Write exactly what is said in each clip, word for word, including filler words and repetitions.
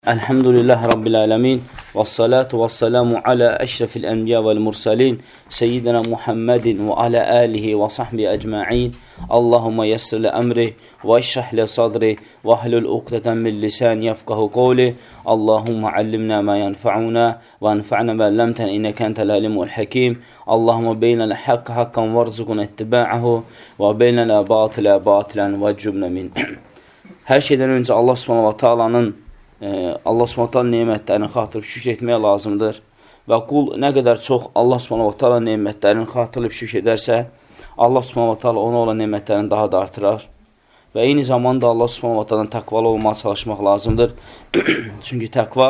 Elhamdülillahi Rabbil alemin və salatu və salamu alə əşrafil ənbiya vəl mursalin seyyidina Muhammedin və alə alihi və sahbihi əcma'in. Allahumma yessirli əmri və işrahli sadri və ahlul uqdatan min lisan yafqahu qawli. Allahumma allimna ma yanfa'una və anfa'na ma lamtana innaka entel alimul hakim. Allahumma beynəl haqqa haqqan varzuqna ittiba'ahu və beynəl batila batilan və cübna min. Hər şeydən öncə Allah Subhanahu va Taala'nın Allah Subhanahu taala nemətlərini xatırlayıb şükür etmək lazımdır. Və qul nə qədər çox Allah Subhanahu taala nemətlərini xatırlayıb şükür edərsə, Allah Subhanahu taala ona olan nemətlərini daha da artırar. Və eyni zamanda Allah Subhanahu taala'dan təqvalı olmağa çalışmaq lazımdır. Çünki təqva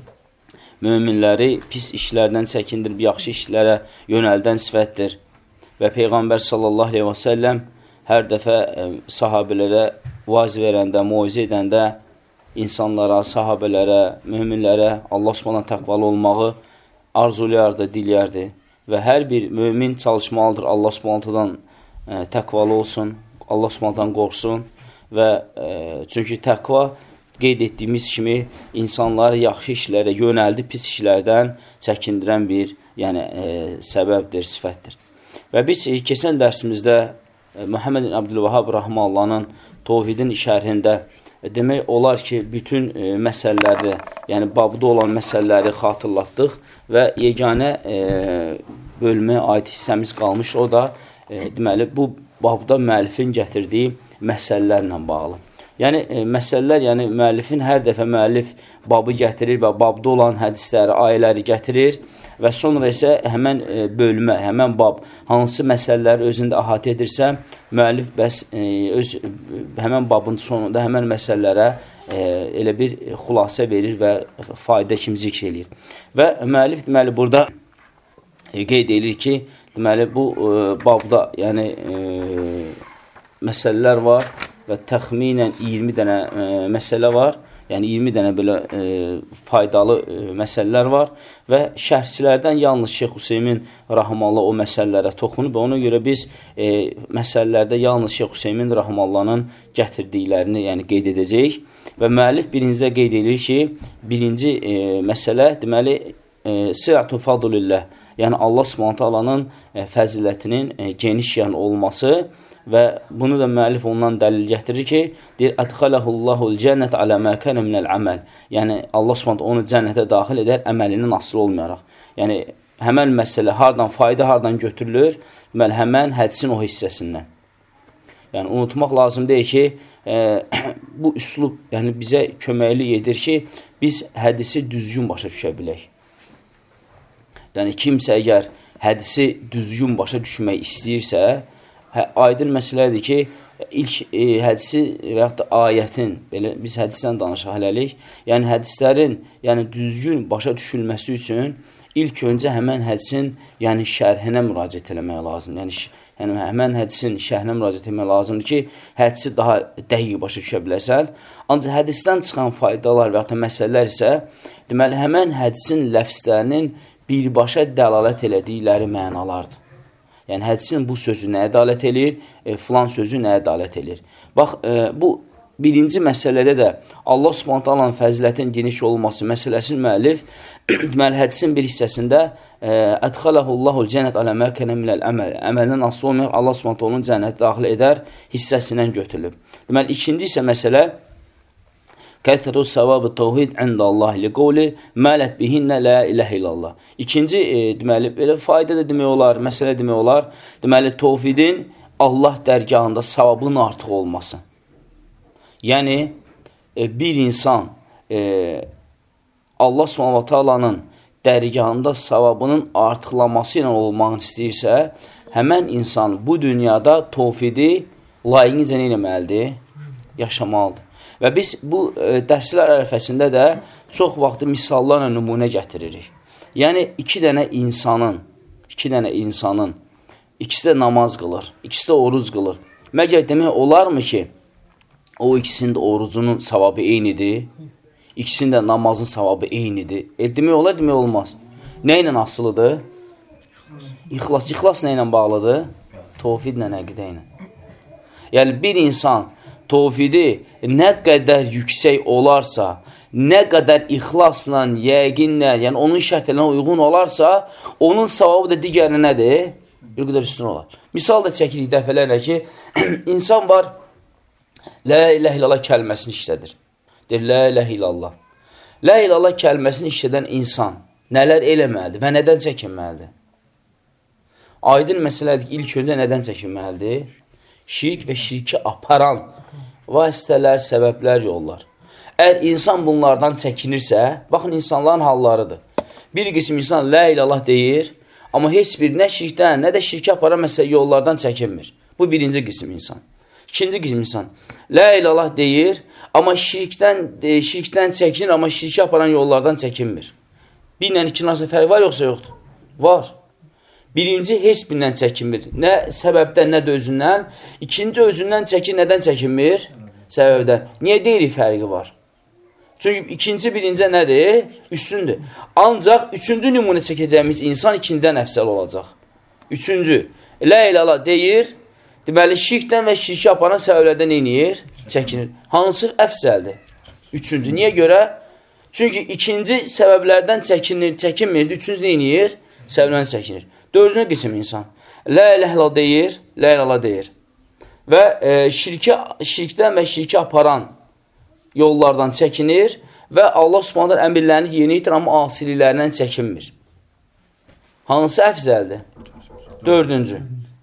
möminləri pis işlərdən çəkindirib yaxşı işlərə yönəldən sifətdir. Və Peyğəmbər sallallahu aleyhi və səlləm hər dəfə sahabelərə vaiz verəndə, muizə edəndə insanlara, sahabələrə, möminlərə Allah Subhanahu təqvalı olmağı arzulayardı, diləyərdi. Və hər bir mömin çalışmalıdır Allah Subhanahu'dan e, təqvalı olsun, Allah Subhanahu'dan qorxsun. Və e, çünki təqva qeyd etdiyimiz kimi insanları yaxşı işlərə yönəldi, pis işlərdən çəkindirən bir yəni, e, səbəbdir, sifətdir. Və biz e, keçən dərsimizdə e, Muhammed ibn Abdülvahhab Rahmanullah'ın Tovhidin şərhində demək olar ki, bütün e, məsələləri, yəni babda olan məsələləri xatırlatdıq və yeganə e, bölməyə aid hissəmiz qalmış. O da e, deməli, bu babda müəllifin gətirdiyi məsələlərlə bağlı. Yəni, e, məsələlər, yəni müəllifin hər dəfə müəllif babı gətirir və babda olan hədisləri, ayələri gətirir və sonra isə həmən e, bölmə, həmən bab hansı məsələləri özündə əhatə edirsə, müəllif bəs e, öz həmən babın sonunda həmən məsələlərə e, elə bir xülasə verir və fayda kimi zikr edir. Və müəllif deməli burada e, qeyd edir ki, deməli bu e, babda yəni e, məsələlər var və təxminən iyirmi dənə e, məsələ var. Yəni iyirmi dənə belə e, faydalı e, məsələlər var və şərhçilərdən yalnız Şeyx Hüseymin Rahmanullah o məsələlərə toxunub və ona görə biz e, məsələlərdə yalnız Şeyx Hüseymin Rahmanullah'ın gətirdiklərini yəni qeyd edəcəyik. Və müəllif birincə qeyd edir ki, birinci e, məsələ deməli e, Siratu Fadlillah, yəni Allah Subhanahu taala'nın e, fəzilətinin e, geniş yəni olması. Və bunu da müəllif ondan dəlil gətirir ki, deyir, ədxələhullahul cənnət alə mə kənə minəl əməl. Yəni, Allah Subhanahu onu cənnətə daxil edər, əməlindən asılı olmayaraq. Yəni, həmən məsələ hardan, fayda hardan götürülür? Deməli, həmən hədisin o hissəsindən. Yəni, unutmaq lazım deyil ki, e, bu üslub yəni, bizə köməkli edir ki, biz hədisi düzgün başa düşə bilək. Yəni, kimsə əgər hədisi düzgün başa düşmək istəyirsə, Hə, aydın məsələdir ki, ilk e, hədisi və yaxud da ayətin, belə, biz hədisdən danışaq hələlik, yəni hədislərin yəni, düzgün başa düşülməsi üçün ilk öncə həmən hədisin yəni, şərhinə müraciət eləmək lazımdır. Yəni, yəni, həmən hədisin şərhinə müraciət eləmək lazımdır ki, hədisi daha dəqiq başa düşə biləsən. Ancaq hədisdən çıxan faydalar və yaxud da məsələlər isə, deməli, həmən hədisin ləfslərinin birbaşa dəlalət elədikləri mənalardır. Yəni, hədisin bu sözü nəyə ədalət edir, e, filan sözü nəyə ədalət edir. Bax, e, bu birinci məsələdə də Allah Subhanahu taala'nın fəzilətinin geniş olması məsələsinin müəllif, deməli, hədisin bir hissəsində ədxələhullahul cənnət alə mə kənə minəl əməl, əməldən asılı olmayaraq Allah Subhanahu taala'nın cənnəti daxil edər hissəsindən götürülüb. Deməli, ikinci isə məsələ, Kəthətu savabı tevhid əndə Allah li qovli mələt bihinnə la iləhə illallah. İkinci, e, deməli, belə fayda da demək olar, məsələ demək olar, deməli, tevhidin Allah dərgahında savabının artıq olması. Yəni, e, bir insan e, Allah Subhanahu taala'nın dərgahında savabının artıqlaması ilə olmağını istəyirsə, həmən insan bu dünyada tevhidi layiqincə nə etməlidir? Yaşamalıdır. Və biz bu e, dərslər ərəfəsində də çox vaxtı misallarla nümunə gətiririk. Yəni, iki dənə insanın, iki dənə insanın, ikisi də namaz qılır, ikisi də oruz qılır. Məgər demək olarmı ki, o ikisinin də orucunun savabı eynidir, ikisinin də namazın savabı eynidir. E, demək olar, demək olmaz. Nə ilə asılıdır? İxlas. İxlas nə ilə bağlıdır? Tevhidlə, əqidə ilə. Yəni, bir insan tevhidi nə qədər yüksək olarsa, nə qədər ixlasla, yəqinlə, yəni onun şərtlərinə uyğun olarsa, onun savabı da digərinə nədir? Bir qədər üstün olar. Misal da çəkirik dəfələrlə ki, insan var, la ilahe illallah kəlməsini işlədir. Deyir, la ilahe illallah. La ilahe illallah kəlməsini işlədən insan nələr eləməlidir və nədən çəkinməlidir? Aydın məsələdir, ilk öndə nədən çəkinməlidir? Şirk və şirki aparan vasitələr, səbəblər, yollar. Əgər insan bunlardan çəkinirsə, baxın, insanların hallarıdır. Bir qism insan la ilallah deyir, amma heç bir nə şirkdən, nə də şirki aparan məsələ yollardan çəkinmir. Bu birinci qism insan. İkinci qism insan la ilallah deyir, amma şirkdən, e, şirkdən çəkinir, amma şirki aparan yollardan çəkinmir. Bir ilə iki arasında fərq var, yoxsa yoxdur? Var. Birinci, heç birindən çəkinmir. Nə səbəbdən, nə də özündən. İkinci, özündən çəkir, nədən çəkinmir? Səbəbdən. Niyə deyirik fərqi var? Çünki ikinci, birinci nədir? Üstündür. Ancaq üçüncü nümunə çəkəcəyimiz insan ikindən əfsəl olacaq. Üçüncü, la ilallah deyir, deməli, şirkdən və şirki aparan səbəblərdən neyinir? Çəkinir. Hansı əfsəldir? Üçüncü. Niyə görə? Çünki ikinci səbəblərdən çəkinir, çəkinmirdi. Üçüncü neyinir? Səbəblərdən çəkinir. Dördüncü qism insan. La ilahe illallah deyir, la ilahe illallah deyir. Və e, şirki, şirkdən və şirki aparan yollardan çəkinir və Allah Subhanahu əmrlərini yerinə yetirir, amma asililərindən çəkinmir. Hansı əfzəldir? Dördüncü.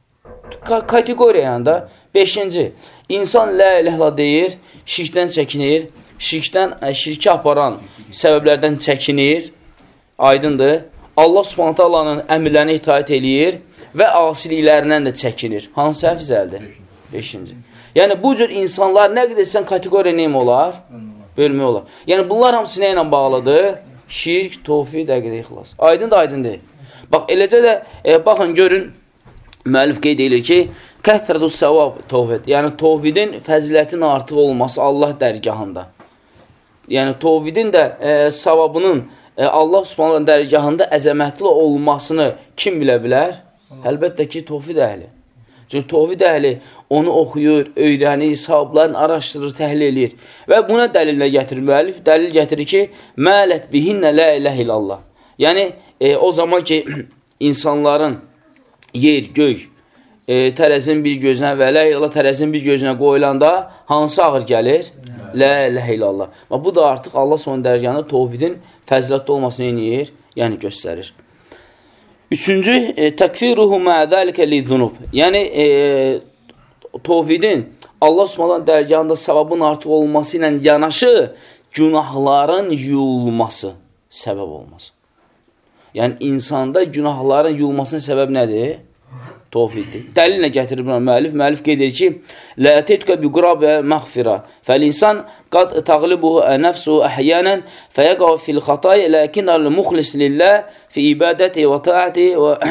Kategoriya yanında. Beşinci. İnsan la ilahe illallah deyir, şirkdən çəkinir, şirkdən, şirki aparan səbəblərdən çəkinir. Aydındır. Allah Subhanahu taalanın əmrlərinə itaat eləyir və asiliklərindən də çəkinir. Hansı əfzəldir? Beşinci. Yəni, bu cür insanlar nə qədərsən kategoriya neyim olar? Bölmə olar. Yəni, bunlar hamısı nə ilə bağlıdır? Şirk, tövhid, əqidə, ixlas. Aydın da aydın deyil. Bax, eləcə də, e, baxın, görün, müəllif qeyd edir ki, kəthrədus səvab tövhid. Yəni, tövhidin fəzilətin artıq olması Allah dərgahında. Yəni, tövhidin də e, savabının Allah Subhanahu dərgahında əzəmətli olmasını kim bilə bilər? Əlbəttə ki, tövhid əhli. Çünki tövhid əhli onu oxuyur, öyrənir, savablarını araşdırır, təhlil edir. Və buna dəlilə gətirir müəllif. Dəlil gətirir ki, mələt bihinnə la ilahe illallah. Yəni, e, o zaman ki, insanların yer, göy, e, tərəzin bir gözünə və la ilallah tərəzin bir gözünə qoyulanda hansı ağır gəlir? La ilahe illallah. Bu da artıq Allah Subhanahu dərgahında tövhidin fəzilətli olmasını eləyir, yəni göstərir. Üçüncü, e, təkfiruhu mə'dəlikə li-zunub. Yəni, e, tövhidin Allah Subhanahu dərgahında savabın artıq olması ilə yanaşı günahların yuyulması səbəb olması. Yəni, insanda günahların yuyulmasının səbəb nədir? Tövhiddir. Dəlilə gətirir buna müəllif. Müəllif qeyd edir ki, lə ətətkə bi qurabə məğfirə fəl-insan qad təğlibuhu nəfsuhu əhyənən fəyəqəv fil xatay ləkin əl-muxlis lillah fi ibadəti və taati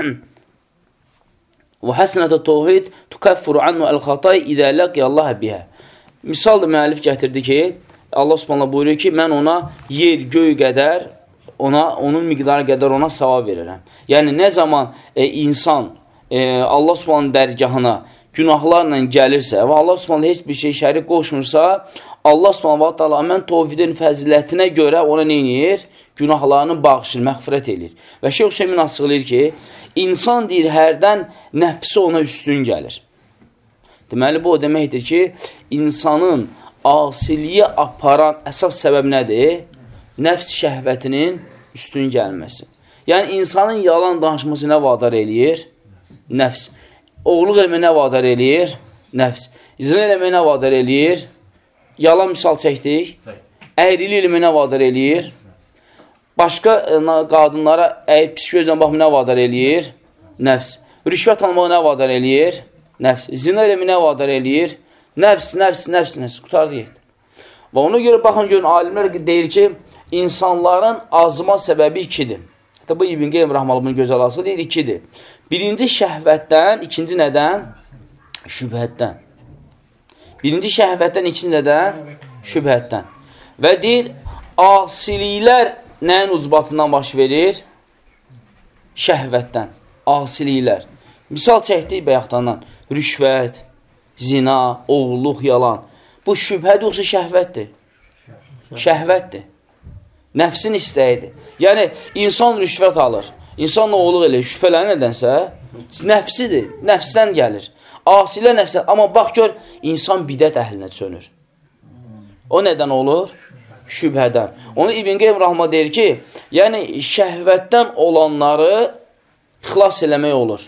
və həsnətə tövhid tukəffuru anhu əl-xatay idə ləqiyə Allah bihə. Misal da müəllif gətirdi ki, Allah Subhanahu buyuruyor ki, mən ona yer, göy qədər, ona, onun miqdarı qədər ona savab verirəm. Yəni, nə zaman e, insan E, Allah Subhanahu dərgahına günahlarla gəlirsə və Allah Subhanahu heç bir şey şərik qoşmursa, Allah Subhanahu taala mən tövhidin fəzilətinə görə ona nə edir? Günahlarını bağışır, məğfirət edir. Və Şeyx Hüseymin açıqlayır ki, insan deyir, hərdən nəfsi ona üstün gəlir. Deməli, bu o deməkdir ki, insanın asiliyə aparan əsas səbəb nədir? Nəfs şəhvətinin üstün gəlməsi. Yəni, insanın yalan danışması nə vadar eləyir? Nəfs. Oğluq eləmə nə vadar eləyir? Nəfs. İzin eləmə nə vadar eləyir? Yalan misal çəkdik. Əyrili eləmə nə vadar eləyir? Başqa qadınlara əyib pis gözlə baxmı nə vadar eləyir? Nəfs. Rüşvət almaq nə vadar eləyir? Nəfs. Zina eləmə nə vadar eləyir? Nəfs, nəfs, nəfs, nəfs. Qutardı yetdir. Və ona görə baxın görün, alimlər deyir ki, insanların azma səbəbi ikidir. Hətta bu İbn Qeym Rəhməllahın gözəl asılı deyir, ikidir. Birinci şəhvətdən, ikinci nədən? Şübhətdən. Birinci şəhvətdən, ikinci nədən? Şübhətdən. Və deyir, asiliklər nəyin ucbatından baş verir? Şəhvətdən. Asiliklər. Misal çəkdik bayaqdandan. Rüşvət, zina, oğulluq, yalan. Bu şübhədir, yoxsa şəhvətdir? Şəhvətdir. Nəfsin istəyidir. Yəni, insan rüşvət alır. İnsan nə olur elə, şübhələnir nədənsə, nəfsidir, nəfsdən gəlir. Asilə nəfsdən, amma bax gör, insan bidət əhlinə çönür. O nədən olur? Şübhədən. Onu İbn Qeym Rahma deyir ki, yəni şəhvətdən olanları xilas eləmək olur.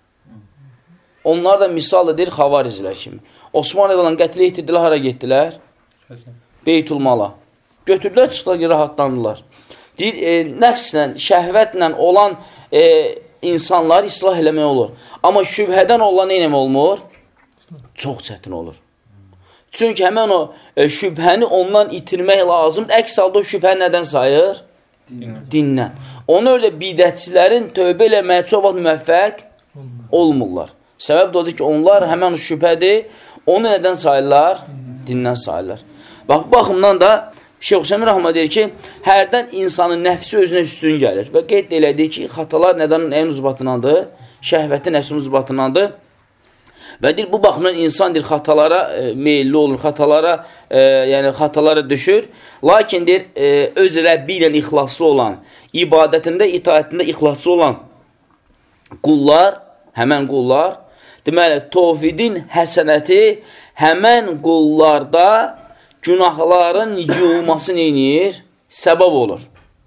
Onlar da misal edir xavarizlər kimi. Osman edilən qətlə itirdilər, hara getdilər? Beytulmala. Götürdülər, çıxdılar ki, rahatlandılar. Deyir, e, nəfslə, şəhvətlə olan e, insanları islah eləmək olur. Amma şübhədən olan nə eləmək olmur? Çox çətin olur. Çünki həmən o e, şübhəni ondan itirmək lazımdır. Əks halda o şübhəni nədən sayır? Dindən. Dindən. Onu öyle bidətçilərin tövbə eləməyə çox vaxt müvəffəq olmurlar. Səbəb də odur ki, onlar həmən o şübhədir, onu nədən sayırlar? Dindən sayırlar. Bax, baxımdan da Şeyx Hüseyin Rəhmə deyir ki, hərdən insanın nəfsi özünə üstün gəlir və qeyd elədik ki, xatalar nədən nəyin uzubatınandır? Şəhvətin nəfsin uzubatınandır. Və deyir, bu baxımdan insan deyir, xatalara e, meyilli olur, xatalara, e, yəni xatalara düşür. Lakin deyir, e, öz Rəbbi ilə ixlaslı olan, ibadətində, itaətində ixlaslı olan qullar, həmən qullar, deməli, tovhidin həsənəti həmən qullarda günahların yığılması neyinir? Səbəb olur.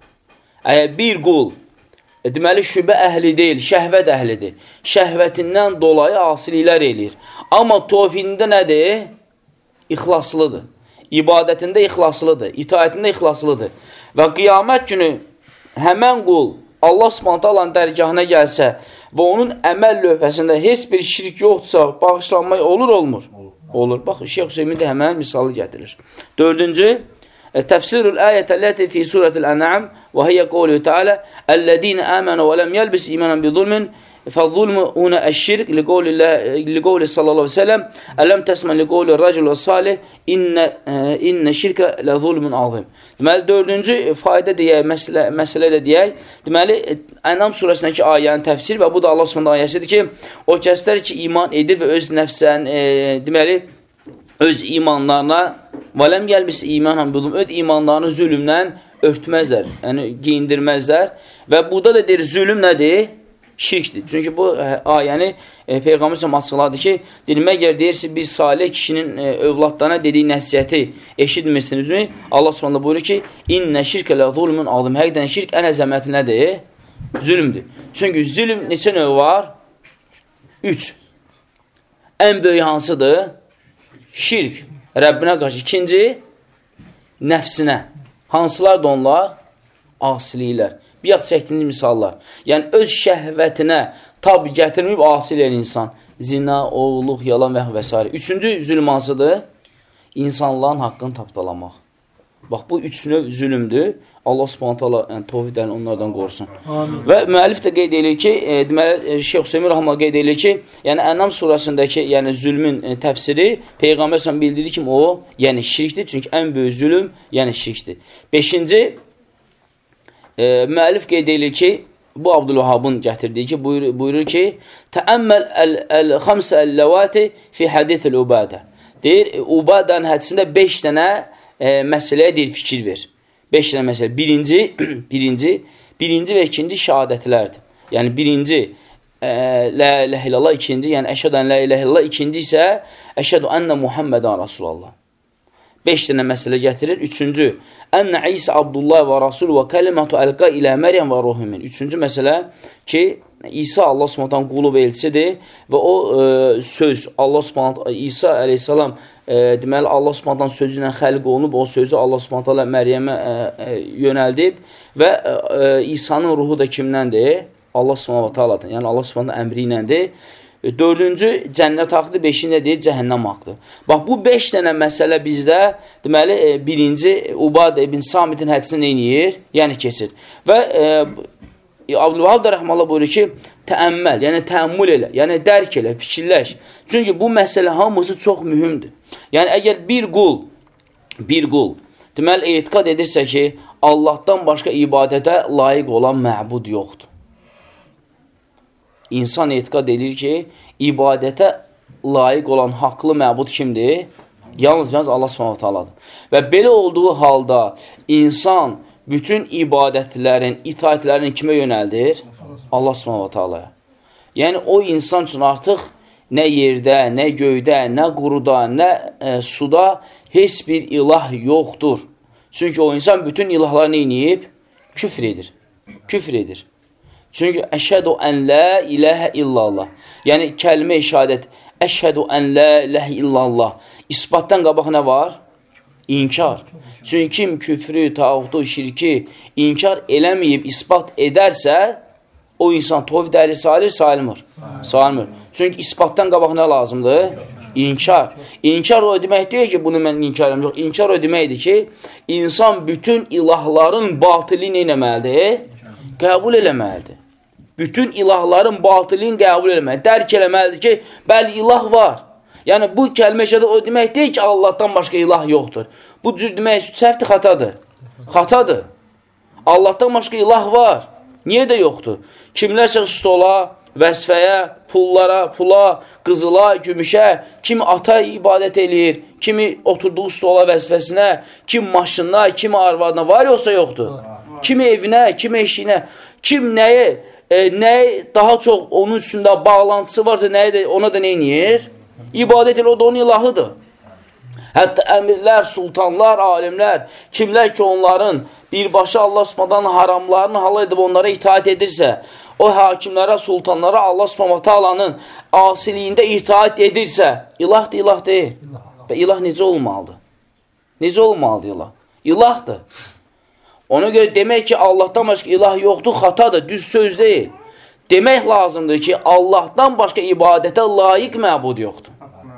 Əgər bir qul, e, deməli, şübhə əhli deyil, şəhvət əhlidir. Şəhvətindən dolayı asiliklər eləyir. Amma tovhidində nədir? İxlaslıdır. İbadətində ixlaslıdır. İtaətində ixlaslıdır. Və qiyamət günü həmən qul Allah Subhanahu taalanın dərgahına gəlsə və onun əməl lövhəsində heç bir şirk yoxdursa, bağışlanmaq olur, olmur? Olur. Bax, Şeyx Hüseymin də həmən misalı gətirir. Dördüncü, təfsirul ayətə ləti fi surətil ən'am və hiyyə qavluhu teala əllədinə əmənə və ləm yəlbis imanən bi zulmin فالظلم هنا الشرك لقول الله لقول صلى الله عليه وسلم ألم تسمع لقول الرجل الصالح إن إن الشرك لظلم عظيم. Deməli dördüncü fayda deyək, məsələ məsələ də deyək. Deməli Ənam surəsindəki ayənin təfsiri və bu da Allah Subhanahu ayəsidir ki, o kəslər ki iman edir və öz nəfsən e, deməli öz imanlarına vələm gəlbis imanən bulum öz imanlarını zülmdən örtməzlər, yəni geyindirməzlər və burada da deyir zülm nədir? Şirkdir. Çünki bu ayəni e, Peyğəmbər s.ə.v açıqladı ki, deyir, məgər deyirsə, bir salih kişinin e, övladlarına dediyi nəsiyyəti eşitmirsiniz mi? Allah s.ə.v buyurur ki, İnnə şirkə lə zulmun azim. Həqiqdən şirk ən əzəməti nədir? Zülmdür. Çünki zülm neçə növ var? Üç. Ən böyük hansıdır? Şirk. Rəbbinə qarşı. İkinci, nəfsinə. Hansılar da onlar? Asiliklər. Bir yax çəkdiyiniz misallar. Yəni, öz şəhvətinə tab gətirməyib asil eləyən insan. Zina, oğulluq, yalan və və s. Üçüncü zülm hansıdır? İnsanların haqqını tapdalamaq. Bax, bu üç növ zülümdür. Allah Subhanahu taala yəni, tovhidəni onlardan qorusun. Amin. Və müəllif də qeyd edir ki, e, deməli, Şeyx Hüseyin Rəhmə qeyd edir ki, yəni Ənam surəsindəki yəni, zülmün e, təfsiri Peyğəmbər s.ə.v bildirir ki, o, yəni şirkdir. Çünki ən böyük zülüm, yəni şirkdir. Beşinci, E, müəllif qeyd edir ki, bu Abdülvahabın gətirdiyi ki, buyur, buyurur ki, Təəmməl əl-xamsə əl-ləvati fi hədithil ubadə. Deyir, Ubadənin hədisində beş dənə e, məsələyə deyir, fikir ver. Beş dənə məsələ. Birinci, birinci, birinci və ikinci şəhadətlərdir. Yəni, birinci, e, lə ilə illallah, ikinci, yəni əşhədən lə ilə illallah, ikinci isə əşhədu ənə Muhammədən Rasulallah. Beş dənə məsələ gətirir. Üçüncü, Ənə İsa Abdullah və Rasul və kəlimətu əlqa ilə Məryəm və ruhumin. Üçüncü məsələ ki, İsa Allah Subhanahu qulu və elçidir və o e, söz, Allah Subhanahu İsa əleyhissalam e, deməli Allah Subhanahu sözü ilə xəlq olunub, o sözü Allah Subhanahu Məryəmə e, e, yönəldib və e, İsa'nın ruhu da kimdəndir? Allah Subhanahu Taala'dan. Yəni Allah Subhanahu əmri iləndir. Dördüncü, cənnət haqqdır, beşinci deyil, cəhənnəm haqqdır. Bax, bu beş dənə məsələ bizdə, deməli, birinci, Ubad ibn Samitin hədisini neyniyir? Yəni, keçir. Və e, Abdülvahab da rəhməllah buyurur ki, təəmməl, yəni təəmmül elə, yəni dərk elə, fikirləş. Çünki bu məsələ hamısı çox mühümdür. Yəni, əgər bir qul, bir qul, deməli, etiqad edirsə ki, Allahdan başqa ibadətə layiq olan məbud yoxdur. İnsan etiqad edir ki, ibadətə layiq olan haqlı məbud kimdir? Yalnız yalnız Allah Subhanahu taaladır. Və belə olduğu halda insan bütün ibadətlərin, itaətlərin kimə yönəldir? Allah subhanahu wa ta'alaya. Yəni, o insan üçün artıq nə yerdə, nə göydə, nə quruda, nə e, suda heç bir ilah yoxdur. Çünki o insan bütün ilahlarını inəyib, küfr edir. Küfr edir. Çünki əşhədu ən la iləhə illallah. Yəni, kəlmə-i şəhadət, əşhədu ən la iləhə illallah. İsbatdan qabaq nə var? İnkar. Çünki kim küfrü, tağutu, şirki inkar eləməyib, isbat edərsə, o insan tovhid əhli salir, sayılmır. Sayılmır. Çünki isbatdan qabaq nə lazımdır? İnkar. İnkar o demək deyil ki, bunu mən inkar edəm. Yox, inkar o deməkdir ki, insan bütün ilahların batilini eləməlidir? Qəbul eləməlidir. Bütün ilahların batilini qəbul eləməlidir. Dərk eləməlidir ki, bəli, ilah var. Yəni, bu kəlmə şəhadət o demək deyil ki, Allahdan başqa ilah yoxdur. Bu cür demək, səhvdir, xatadır. Xatadır. Allahdan başqa ilah var. Niyə də yoxdur? Kimlərsə stola, vəzifəyə, pullara, pula, qızıla, gümüşə, kimi ata ibadət eləyir, kimi oturduğu stola vəzifəsinə, kim maşınına, kimi arvadına var yoxsa yoxdur? Kimi evinə, kimi eşiyinə, kim nəyə, e, nəyə daha çox onun üstündə bağlantısı varsa, nəyə də, ona da nə eləyir? İbadət elə, o da onun ilahıdır. Hətta əmirlər, sultanlar, alimlər, kimlər ki onların birbaşa Allah Subhanahu haramlarını halal edib onlara itaat edirsə, o hakimlərə, sultanlara Allah Subhanahu asiliyində itaat edirsə, ilah da ilah deyil. Və ilah necə olmalıdır? Necə olmalıdır ilah? İlahdır. Ona görə demək ki, Allahdan başqa ilah yoxdur, xatadır, düz söz deyil. Demək lazımdır ki, Allahdan başqa ibadətə layiq məbud yoxdur.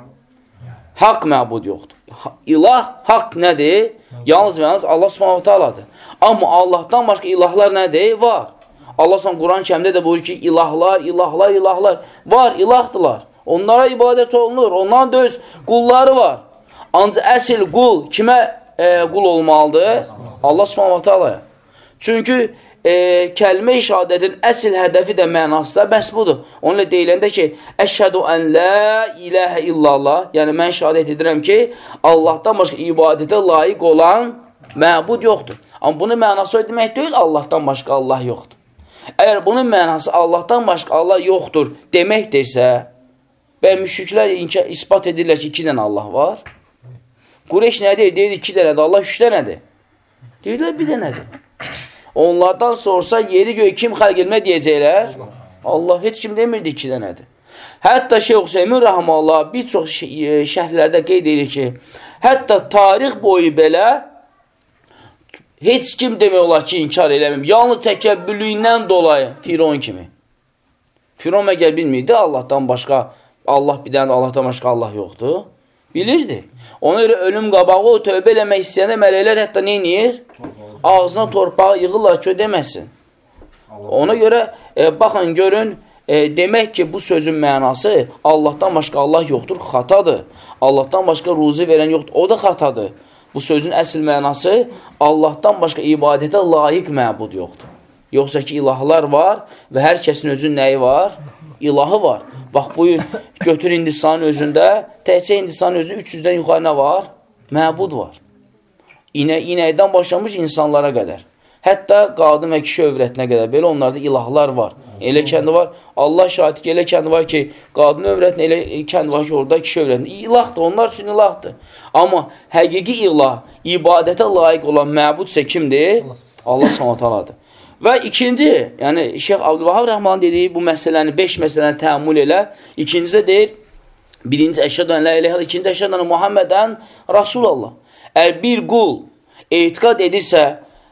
Haqq məbud yoxdur. İlah, haqq nədir? Yalnız və yalnız Allah Subhanahu Taala'dır. Amma Allahdan başqa ilahlar nədir? Var. Allah Subhanahu Quran-ı Kərimdə də buyurur ki, ilahlar, ilahlar, ilahlar var, ilahdılar. Onlara ibadət olunur. Onların da öz qulları var. Ancaq əsl qul kimə e, qul olmalıdır? Allah Subhanahu Taala'ya. Çünki e, kəlmə-i şəhadətin əsl hədəfi də mənası da bəs budur. Onunla deyiləndə ki, əşhədu ən la iləhə illallah, yəni mən şəhadət edirəm ki, Allahdan başqa ibadətə layiq olan məbud yoxdur. Amma bunun mənası o demək deyil, Allahdan başqa Allah yoxdur. Əgər bunun mənası Allahdan başqa Allah yoxdur deməkdirsə, və müşriklər ispat edirlər ki, iki dənə Allah var. Qureyş nə deyir? Deyir, iki dənədir, Allah üç dənədir. Deyirlər, bir dənədir. Onlardan sorsa, yeri göy kim xəlq etmə deyəcəklər? Allah heç kim demirdi, iki dənədir. Hətta Şeyh Hüseymin Rəhməllah bir çox şərhlərdə qeyd edir ki, hətta tarix boyu belə heç kim demək olar ki, inkar eləməyim. Yalnız təkəbbürlüyündən dolayı Firon kimi. Firon məgər bilmirdi Allahdan başqa, Allah bir dənə Allahdan başqa Allah yoxdur. Bilirdi. Ona görə ölüm qabağı o tövbə eləmək istəyəndə mələklər hətta nə edir? Ağzına torpağı yığırlar ki, o deməsin. Ona görə e, baxın, görün, e, demək ki, bu sözün mənası Allahdan başqa Allah yoxdur, xatadır. Allahdan başqa ruzi verən yoxdur, o da xatadır. Bu sözün əsl mənası Allahdan başqa ibadətə layiq məbud yoxdur. Yoxsa ki, ilahlar var və hər kəsin özün nəyi var? İlahı var. Bax, buyur, götür Hindistanın özündə, təhcə Hindistanın özündə üç yüzdən yuxarı nə var? Məbud var. İnə, inəkdən başlamış insanlara qədər. Hətta qadın və kişi övrətinə qədər. Belə onlarda ilahlar var. Elə kəndi var. Allah şahid ki, elə kəndi var ki, qadın övrətinə, elə kəndi var ki, orada kişi övrətinə. İlahdır, onlar üçün ilahdır. Amma həqiqi ilah, ibadətə layiq olan məbudsə kimdir? Allah Subhanahu Taaladır. Və ikinci, yəni Şeyx Abdülvahhab Rəhman dediyi bu məsələni, beş məsələni təəmmül elə. İkincisi də deyir, birinci əşhədən la iləhə, ikinci əşhədən Muhammedən Rasulallah. Əgər bir qul etiqad edirsə,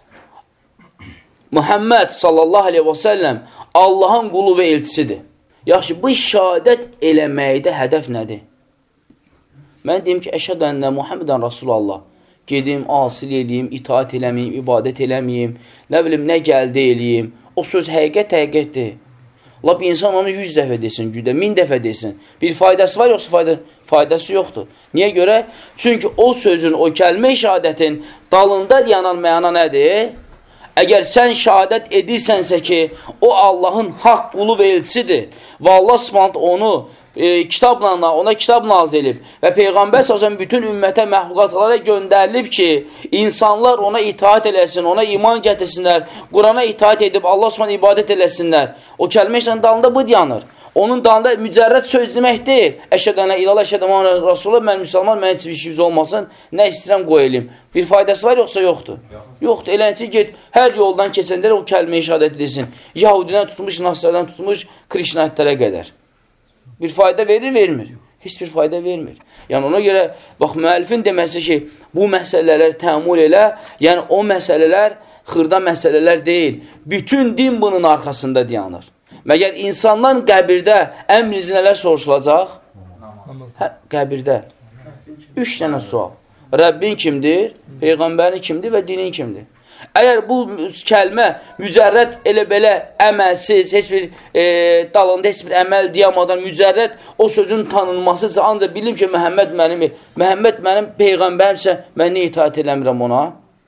Muhammed sallallahu aleyhi və səlləm Allahın qulu və elçisidir. Yaxşı, bu şəhadət eləməkdə hədəf nədir? Mən deyim ki, əşhədən Muhammedən Rasulallah. Gedim, asil eləyim, itaat eləməyim, ibadət eləməyim, nə bilim, nə gəldi eləyim. O söz həqiqət həqiqətdir. Lap insan onu yüz dəfə desin, gündə, min dəfə desin. Bir faydası var, yoxsa fayda, faydası yoxdur. Niyə görə? Çünki o sözün, o kəlmə-i şəhadətin dalında yanan məna nədir? Əgər sən şəhadət edirsənsə ki, o Allahın haqq qulu və elçisidir və Allah Subhanahu onu e, kitabla, ona kitab nazil edib və Peyğəmbər sallallahu bütün ümmətə, məxluqatlara göndərilib ki, insanlar ona itaat eləsin, ona iman gətirsinlər, Qurana itaat edib Allah Subhanahu ibadət eləsinlər. O kəlmə ilə dalında bu dayanır. Onun dalında mücərrəd söz demək deyil. Əşhədənə ilallah, əşhədənə Rasulullah, mən müsəlman, mən heç bir işimiz olmasın, nə istəyirəm qoy eləyim. Bir faydası var yoxsa yoxdur? Yoxdur. Eləcə get, hər yoldan keçəndə o kəlməyi şəhadət edirsin. Yahudidən tutmuş, Nasrədən tutmuş, Krişnaitlərə qədər. Bir fayda verir, vermir. Heç bir fayda vermir. Yəni ona görə, bax, müəllifin deməsi ki, bu məsələlər təəmmül elə, yəni o məsələlər xırda məsələlər deyil. Bütün din bunun arxasında dayanır. Məgər insandan qəbirdə əmrinizə nələr soruşulacaq? Hə, qəbirdə. Üç dənə sual. Rəbbin kimdir, Peyğəmbərin kimdir və dinin kimdir? Əgər bu kəlmə mücərrəd elə belə əməlsiz, heç bir e, dalında heç bir əməl deyamadan mücərrəd o sözün tanınmasıdırsa, ancaq bilim ki, Məhəmməd mənim, Məhəmməd mənim Peyğəmbərimsə, mən niyə itaat eləmirəm ona?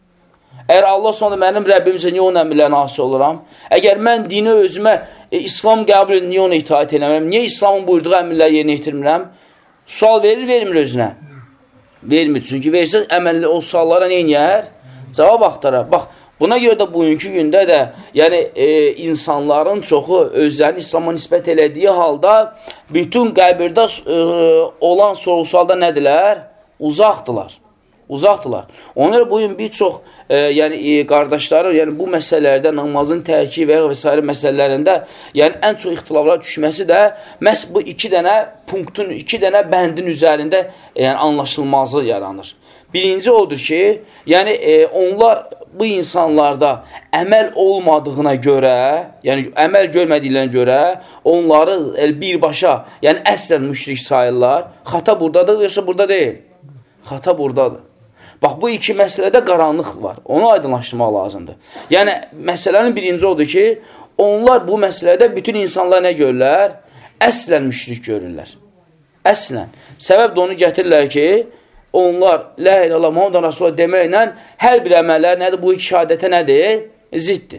Əgər Allah sonra mənim Rəbbimsə, niyə onun əmrlərinə asi oluram? Əgər mən dini özümə e, İslam qəbul edir, niyə ona itaat eləmirəm? Niyə İslamın buyurduğu əmrləri yerinə yetirmirəm? Sual verir, vermir özünə. Vermir. Çünki versə əməlli o suallara neynəyər? Cavab axtarar. Bax, buna görə də bugünkü gündə də yəni e, insanların çoxu özlərini İslama nisbət elədiyi halda bütün qəbirdə e, olan soru-sualda nədirlər? Uzaqdılar. Uzaqdılar. Ona görə bugün bir çox e, yəni, e, qardaşları yəni, bu məsələlərdə, namazın tərki və və s. məsələlərində yəni, ən çox ixtilaflara düşməsi də məhz bu iki dənə punktun, iki dənə bəndin üzərində yəni, anlaşılmazlıq yaranır. Birinci odur ki, yəni e, onlar bu insanlarda əməl olmadığına görə, yəni əməl görmədiklərinə görə onları e, birbaşa, yəni əslən müşrik sayırlar. Xata buradadır, yoxsa burada deyil. Xata buradadır. Bax, bu iki məsələdə qaranlıq var. Onu aydınlaşdırmaq lazımdır. Yəni, məsələnin birinci odur ki, onlar bu məsələdə bütün insanlar nə görürlər? Əslən müşrik görürlər. Əslən. Səbəb də onu gətirirlər ki, onlar la ilahe illallah Muhammed Rasulullah deməklə hər bir əməllər nədir? Bu iki şəhadətə nədir? Ziddir.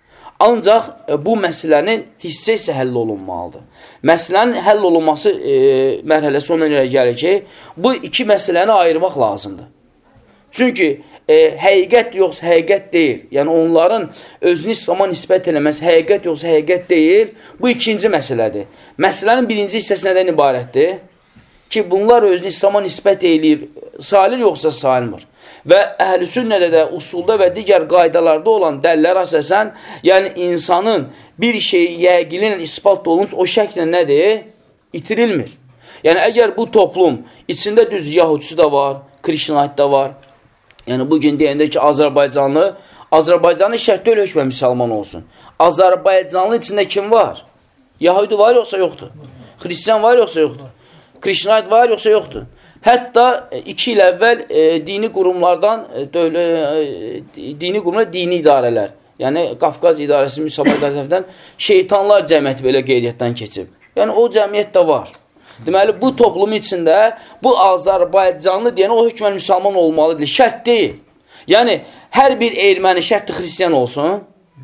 Ancaq e, bu məsələnin hissə isə həll olunmalıdır. Məsələnin həll olunması e, mərhələsi ona görə gəlir ki, bu iki məsələni ayırmaq lazımdır. Çünki e, həqiqət yoxsa həqiqət deyil. Yəni onların özünü İslama nisbət eləməsi həqiqət yoxsa həqiqət deyil. Bu ikinci məsələdir. Məsələnin birinci hissəsi nədən ibarətdir? Ki bunlar özünü İslama nisbət eləyir, salir yoxsa salmır. Və əhl-i sünnədə də usulda və digər qaydalarda olan dəllər əsasən, yəni insanın bir şeyi yəqinlə ispat olunmuş o şəklə nədir? İtirilmir. Yəni əgər bu toplum içində düz yahudisi də var, Krişnait də var. Yəni bugün deyəndə ki, Azərbaycanlı, Azərbaycanlı şərtdə öyle hökmə müsəlman olsun. Azərbaycanlı içində kim var? Yahudi var yoxsa yoxdur? Xristiyan var yoxsa yoxdur? Krişnait var yoxsa yoxdur? Hətta iki il əvvəl e, dini qurumlardan, e, dövlə, e, dini qurumlar, dini idarələr, yəni Qafqaz İdarəsi Müsəlman tərəfindən şeytanlar cəmiyyəti belə qeydiyyatdan keçib. Yəni o cəmiyyət də var. Deməli, bu toplum içində bu Azərbaycanlı deyən o hökmən müsəlman olmalıdır. Şərt deyil. Yəni, hər bir erməni şərtli xristiyan olsun.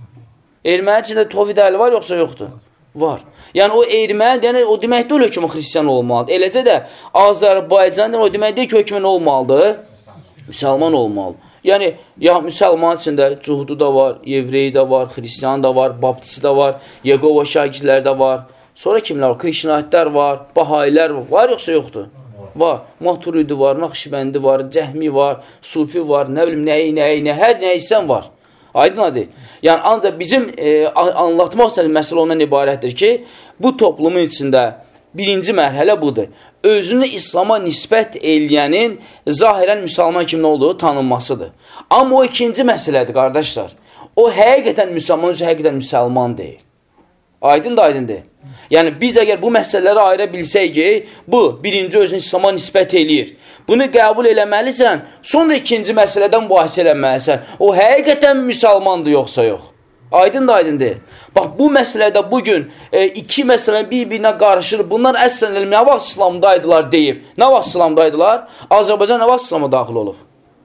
Erməni içində tovhid əhli var yoxsa yoxdur? Var. Yəni, o erməni deyən, o demək deyil hökmən xristiyan olmalıdır. Eləcə də Azərbaycan deyən, o demək deyil ki, hökmən olmalıdır. Müsəlman olmalıdır. Yəni, ya müsəlman içində cuhudu da var, yevreyi də var, xristiyan da var, baptisi də var, Yegova şagirləri də var. Sonra kimlər var? Krişnaitlər var, Bahailər var. Var yoxsa yoxdur? Var. Maturidi var, Naxşibəndi var, Cəhmi var, Sufi var, nə bilim, nəyi, nəyi, nəyi, hər nəyi sən var. Aydın adı. Yəni, ancaq bizim e, anlatmaq istədiyimiz məsələ ondan ibarətdir ki, bu toplumun içində birinci mərhələ budur. Özünü İslama nisbət eləyənin zahirən müsəlman kimin olduğu tanınmasıdır. Amma o ikinci məsələdir, qardaşlar. O həqiqətən müsəlman, özü həqiqətən müsəlman deyil. Aydın da aydın deyil. Yəni, biz əgər bu məsələləri ayıra bilsək ki, bu, birinci özünü İslama nisbət eləyir. Bunu qəbul eləməlisən, sonra ikinci məsələdən mübahisə eləməlisən. O həqiqətən müsəlmandır, yoxsa yox. Aydın da aydın deyil. Bax, bu məsələdə bugün e, iki məsələ bir-birinə qarışır. Bunlar əslən elm, nə vaxt İslamdaydılar deyib. Nə vaxt İslamdaydılar? Azərbaycan nə vaxt İslama daxil olub?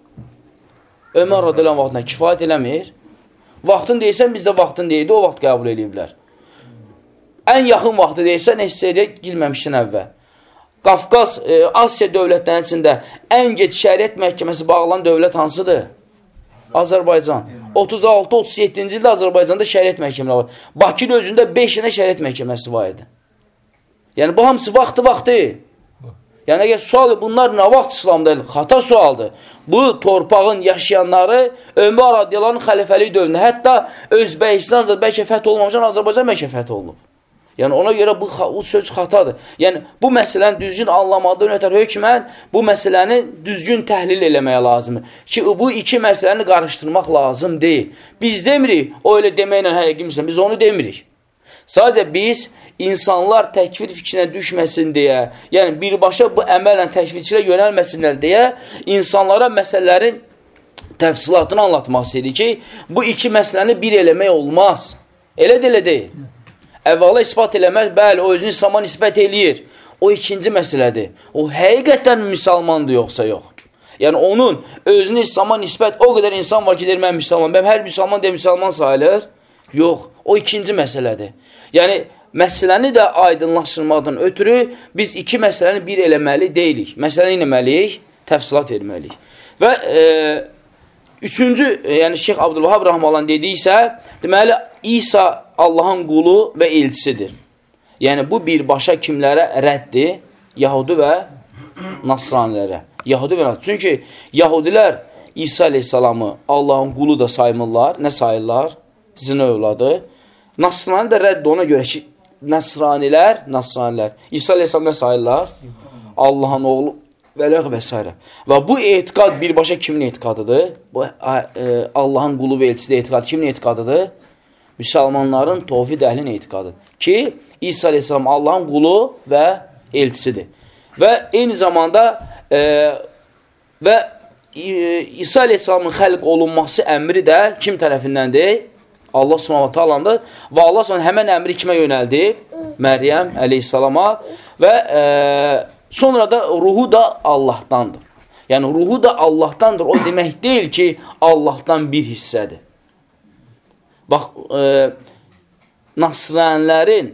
Ömər radiyallahu vaxtına kifayət eləmir. Vaxtın deyilsən, biz də vaxtın deyildi, o vaxt qəbul eləyiblər. ən yaxın vaxtı deyilsə, S S R-yə girməmişdən əvvəl. Qafqaz, e, Asiya dövlətlərinin içində ən gec şəriət məhkəməsi bağlanan dövlət hansıdır? Azərbaycan. otuz altı otuz yeddinci ildə Azərbaycanda şəriət məhkəmələri var. Bakının özündə beş dənə şəriət məhkəməsi var idi. Yəni, bu hamısı vaxtı-vaxtı. Yəni, əgər sual, bunlar nə vaxt İslamda? Xata sualdır. Bu, torpağın yaşayanları Ömər radiyaların xəlifəlik dövründə, hətta Özbəkistan, bəlkə fəth olmamışan, Azərbaycan bəlkə fəth olunub. Yəni, ona görə bu, bu söz xatadır. Yəni, bu məsələni düzgün anlamadan ötər hökmən bu məsələni düzgün təhlil eləməyə lazımdır. Ki, bu iki məsələni qarışdırmaq lazım deyil. Biz demirik, o elə deməklə həqiqi müsəlman, biz onu demirik. Sadəcə biz insanlar təkfir fikrinə düşməsin deyə, yəni birbaşa bu əməllə təkfirçilə yönəlməsinlər deyə insanlara məsələlərin təfsilatını anlatmaq istəyir ki, bu iki məsələni bir eləmək olmaz. Elə də elə deyil. Əvvəla ispat eləmək, bəli, o özünü İslama nisbət eləyir. O ikinci məsələdir. O həqiqətən müsəlmandır, yoxsa yox. Yəni, onun özünü İslama nisbət, o qədər insan var ki, deyir, mən müsəlman. Mən hər müsəlman deyə müsəlman sayılır. Yox, o ikinci məsələdir. Yəni, məsələni də aydınlaşdırmadan ötürü biz iki məsələni bir eləməli deyilik. Məsələni eləməliyik, təfsilat verməliyik. Və e, üçüncü, yəni Şeyx Abdülvahab Rahmalan dediysə, deməli, İsa Allahın qulu və elçisidir. Yəni, bu birbaşa kimlərə rəddir? Yahudi və Nasranilərə. Yahudi və Nasranilərə. Çünki Yahudilər İsa aleyhissalamı Allahın qulu da saymırlar. Nə sayırlar? Sizin övladı. Nasrani də rədd ona görə ki, Nasranilər, Nasranilər. İsa aleyhissalam nə sayırlar? Allahın oğlu vələq və s. Və bu etiqad birbaşa kimin etiqadıdır? Bu e, Allahın qulu və elçisi etiqadı kimin etiqadıdır? Müsəlmanların tovhid əhlinin etiqadıdır. Ki, İsa aleyhissalam Allahın qulu və elçisidir. Və eyni zamanda e, və e, İsa aleyhissalamın xəlq olunması əmri də kim tərəfindəndir? Allah subhanahu ta'alandır. Və Allah subhanahu həmən əmri kimə yönəldi? Məryəm əleyhissalama və e, sonra da ruhu da Allahdandır. Yəni ruhu da Allahdandır. O demək deyil ki, Allahdan bir hissədir. Bax, e, Nasranilərin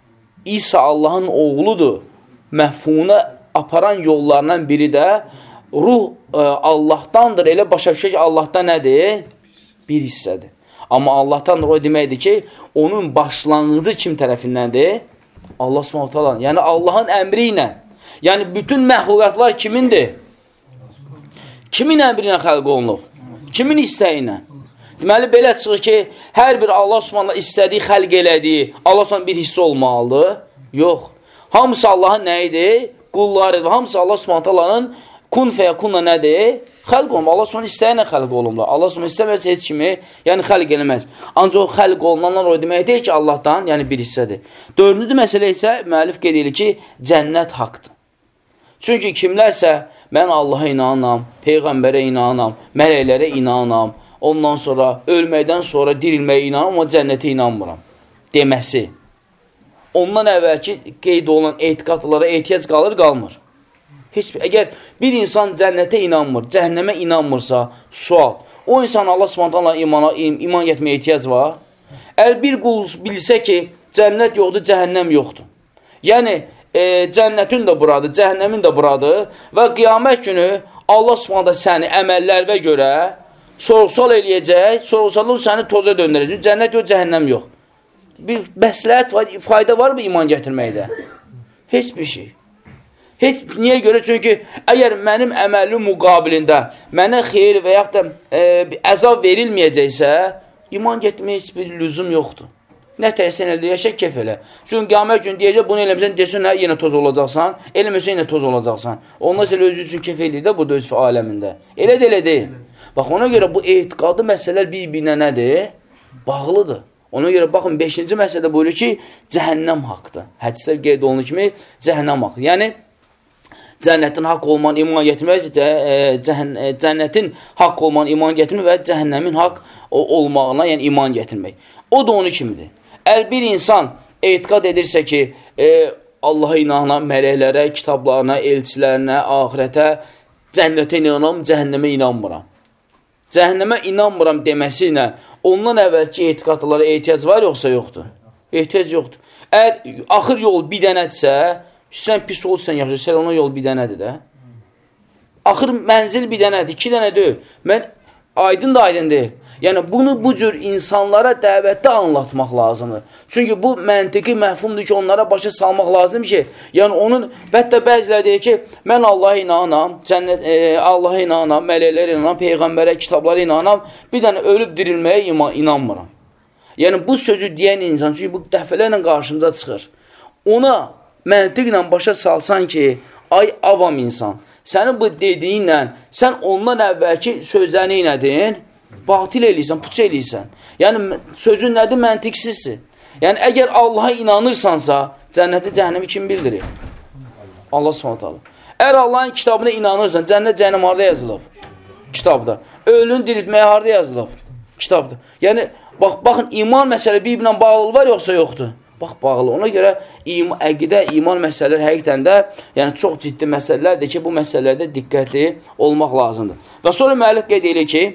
İsa Allahın oğludur məfhumuna aparan yollarından biri də ruh e, Allahdandır. Elə başa düşək ki, Allahdan nədir? Bir hissədir. Amma Allahdandır o deməkdir ki, onun başlanğıcı kim tərəfindəndir? Allah subhanahu ta'ala. Yəni Allahın əmri ilə. Yəni bütün məxluqatlar kimindir? Kimin əmri ilə xəlq olunub? Kimin istəyi ilə? Deməli, belə çıxır ki, hər bir Allah subhanahu istədiyi, xəlq elədiyi, Allah subhanahu bir hissə olmalıdır. Yox. Hamısı Allahın nə idi? Qullarıdır. Hamısı Allah subhanahu ta'alanın kun fəyakunla nədir? Xəlq olunur. Allah subhanahu istəyənə xəlq olunur. Allah subhanahu istəməz heç kimi, yəni xəlq eləməz. Ancaq o xəlq olunanlar o demək deyil ki, Allahdan, yəni bir hissədir. Dördüncü məsələ isə müəllif qeyd edir ki, cənnət haqdır. Çünki kimlərsə, mən Allaha inanam, Peyğəmbərə inanam, mələklərə inanam, ondan sonra ölməkdən sonra dirilməyə inanam, amma cənnətə inanmıram deməsi. Ondan əvvəlki qeyd olunan etiqadlara ehtiyac qalır, qalmır. Heç, əgər bir insan cənnətə inanmır, cəhənnəmə inanmırsa, sual, o insan Allah subhanahu imana, im, iman getməyə ehtiyac var. Əgər bir qul bilsə ki, cənnət yoxdur, cəhənnəm yoxdur. Yəni, e, cənnətin də buradır, cəhənnəmin də buradır və qiyamət günü Allah subhanahu səni əməllərə görə sorğu-sual eləyəcək, sorğu-sualda səni toza döndürəcək. Cənnət yox, cəhənnəm yox. Bir məsləhət var, fayda var mı iman gətirməkdə? Heç bir şey. Heç, niyə görə? Çünki əgər mənim əməlim müqabilində mənə xeyir və yaxud da e, əzab verilməyəcəksə, iman getməyə heç bir lüzum yoxdur. Nə təhsən elə, yaşa kef elə. Çünki qiyamət gün deyəcək, bunu eləməsən, desin, hə, yenə toz olacaqsan, eləməsən, yenə toz olacaqsan. Ondan sonra özü üçün kef eləyir də burada öz aləmində. Elə də elə deyil. Bax, ona görə bu etiqadı məsələlər bir-birinə nədir? Bağlıdır. Ona görə baxın, beşinci məsələdə buyurur ki, cəhənnəm haqdır. Hədislər qeyd olunur kimi, cəhənnəm haqdır. Yəni, cənnətin haqq olman iman gətirmək, cənnətin haqq olman iman gətirmək və cəhənnəmin haqq olmağına, yəni iman gətirmək. O da onu kimidir. Əgər bir insan etiqad edirsə ki, e, Allaha inanam, mələklərə, kitablarına, elçilərinə, ahirətə, cənnətə inanam, cəhənnəmə inanmıram. Cəhənnəmə inanmıram deməsi ilə ondan əvvəlki etiqadlara ehtiyac var yoxsa yoxdur? Ehtiyac yoxdur. Əgər axır yol bir dənədirsə, sən pis olsan yaxşı, ona yol bir dənədir də. Axır mənzil bir dənədir, iki dənə deyil. Mən aydın da aydın deyil. Yəni, bunu bu cür insanlara dəvətdə anlatmaq lazımdır. Çünki bu məntiqi məhfumdur ki, onlara başa salmaq lazım ki, yəni onun, hətta bəzilə deyir ki, mən Allaha inanam, cənnət, e, Allaha inanam, mələklərə inanam, peyğəmbərə, kitablara inanam, bir dənə ölüb dirilməyə inanmıram. Yəni, bu sözü deyən insan, çünki bu dəfələrlə qarşımıza çıxır. Ona məntiqlə başa salsan ki, ay avam insan, sənin bu dediyinlə, sən ondan əvvəlki sözlərini inədin, batil eləyirsən, puç eləyirsən. Yəni, sözün nədir? Məntiqsizdir. Yəni, əgər Allaha inanırsansa, cənnəti, cəhənnəmi kim bildirir? Allah subhanət hala. Əgər Allahın kitabına inanırsan, cənnət, cəhənnəm harada yazılıb? Kitabda. Ölünü diriltməyə harada yazılıb? Kitabda. Yəni, bax, baxın, iman məsələ bir-birlə bağlı var, yoxsa yoxdur? Bax, bağlı. Ona görə im əqidə, iman məsələləri həqiqətən də yəni, çox ciddi məsələlərdir ki, bu məsələlərdə diqqətli olmaq lazımdır. Və sonra müəllif qeyd edir ki,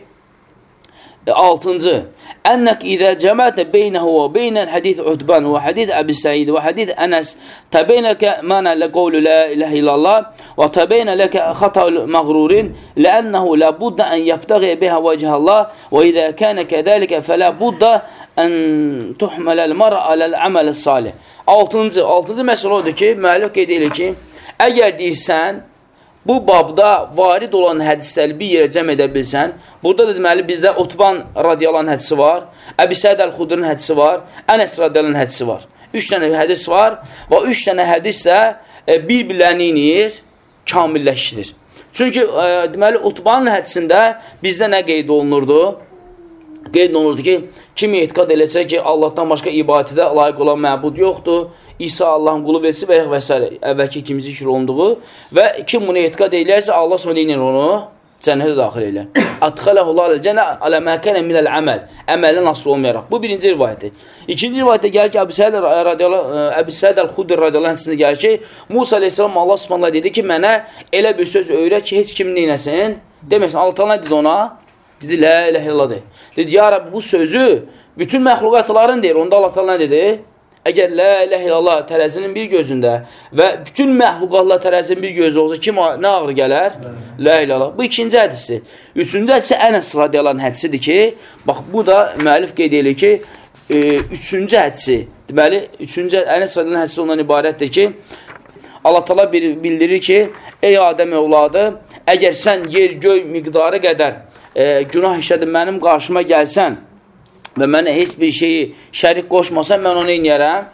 altıncı. Ənək idə cəmətə beynəhu və beynəl hədith Utban və hədith Əbi Səid və hədith Ənəs təbeynəkə mənə lə qovlu lə iləhə illallah və təbeynə ləkə xatavl məğrurin ləənnəhu lə budda ən yəbtəğiyə bihə vəcəhəllah və idə kənə kədəlikə fələ budda ən tuhmələl mərə aləl əməl salih. Altıncı. Altıncı məsələ odur ki, müəllif qeyd edir ki, əgər deyirsən, bu babda varid olan hədisləri bir yerə cəm edə bilsən, burada da deməli bizdə Utban radiyalan hədisi var, Əbi Səid Əl-Xudrinin hədisi var, Ənəs radiyalan hədisi var. Üç dənə hədis var və üç dənə hədis də e, bir-birlərini inir, kamilləşdirir. Çünki e, deməli Utbanın hədisində bizdə nə qeyd olunurdu? Qeyd olunurdu ki, kim etiqad eləsə ki, Allahdan başqa ibadətə layiq olan məbud yoxdur, İsa Allahın qulu versi və və s. əvvəlki kimi zikr olunduğu və kim bunu etiqad elələrsə, Allah s.ə. deyinir onu cənnətə daxil elə. Adxələhullah cənnə alə məkənə minəl əməl. Əməllə nasıl olmayaraq. Bu birinci rivayətdir. İkinci rivayətdə gəlir ki, Əbi Səid Əl-Xudr radiyallahu anhəsində gəlir ki, Musa aleyhissalam Allah s.ə. dedi ki, mənə elə bir söz öyrət ki, heç kim neynəsin? Deməsin, Allah təala dedi ona? Dedi, lə iləhə illallah deyir. Dedi, ya Rabbi, bu sözü bütün məxluqatların deyir. Onda Allah təala nə dedi? Əgər lə iləhə illallah tərəzinin bir gözündə və bütün məxluqatlar tərəzinin bir gözü olsa, kim nə ağır gələr? Lə illallah. Bu ikinci hədisdir. Üçüncü hədisi Ənəs radiyalan hədisidir ki, bax, bu da müəllif qeyd edir ki, e, üçüncü hədisi, deməli, üçüncü Ənəs radiyalan hədisi ondan ibarətdir ki, Allah təala bildirir ki, ey Adəm övladı, əgər sən yer, göy miqdarı qədər e, günah işlədin, mənim qarşıma gəlsən, və mənə heç bir şeyi şərik qoşmasan, mən onu inəyərəm,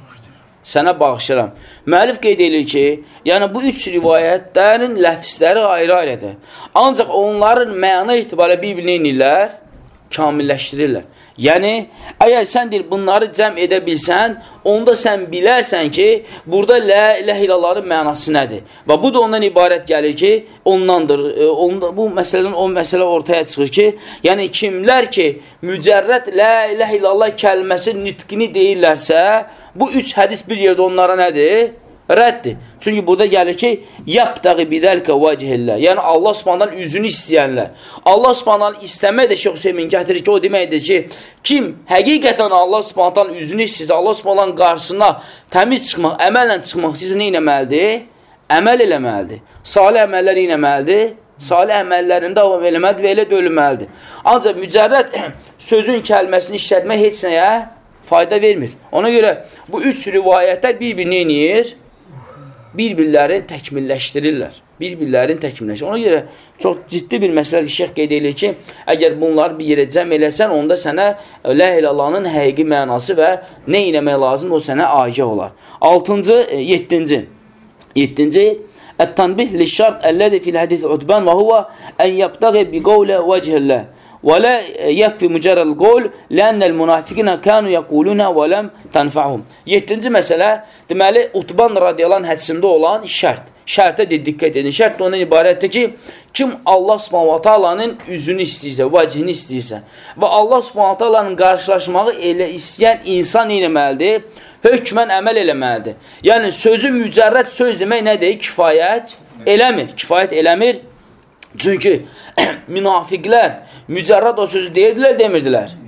sənə bağışıram. Müəllif qeyd edir ki, yəni bu üç rivayətlərin ləfsləri ayrı-ayrıdır. Ancaq onların məna etibarı bir-birini inirlər, kamilləşdirirlər. Yəni, əgər sən deyil, bunları cəm edə bilsən, onda sən bilərsən ki, burada lə iləhə illallahın mənası nədir? Və bu da ondan ibarət gəlir ki, ondandır. Onda, bu məsələdən o məsələ ortaya çıxır ki, yəni kimlər ki, mücərrət lə iləhə illallah kəlməsi nitqini deyirlərsə, bu üç hədis bir yerdə onlara nədir? Rəddir. Çünki burada gəlir ki, yəbtəği bidəlkə vəcihillə. Yəni, Allah Subhanahu üzünü istəyənlər. Allah Subhanahu istəmək də Şeyx Hüseymin gətirir ki, o deməkdir ki, kim həqiqətən Allah Subhanahu üzünü istəyirsə, Allah Subhanahu qarşısına təmiz çıxmaq, əməllə çıxmaq istəyirsə, nə eləməlidir? Əməl eləməlidir. Salih əməllər eləməlidir. Salih əməllərində o eləməlidir və elə də ölməlidir. Ancaq mücərrəd sözün kəlməsini işlətmək heç nəyə fayda vermir. Ona görə bu üç rivayətlər bir-birini inir, bir-birləri təkmilləşdirirlər. Bir-birlərini təkmilləşdirir. Ona görə çox ciddi bir məsələ şeyx qeyd edir ki, əgər bunları bir yerə cəm eləsən, onda sənə lə ilallahın həqiqi mənası və nə eləmək lazım, o sənə agah olar. Altıncı, yeddinci. Yeddinci, ət-tanbih li-şart əlləzi fil-hədis Utban və huvə ən yəbtəği bi qavlə vəcihillah. ولا يكفي مجرد القول لأن المنافقين كانوا يقولون ولم تنفعهم. Yeddinci məsələ, deməli, Utban radiyalan hədisində olan şərt. Şərtə de diqqət edin. Şərt ondan ibarətdir ki, kim Allah subhanahu wa ta'alanın üzünü istəyirsə, vəcihini istəyirsə və Allah subhanahu wa ta'alanın qarşılaşmağı elə istəyən insan eləməlidir, hökmən əməl eləməlidir. Yəni, sözü mücərrəd söz demək nədir? Kifayət eləmir. Kifayət eləmir. Çünki münafiqlər mücərrad o sözü deyirdilər, demirdilər.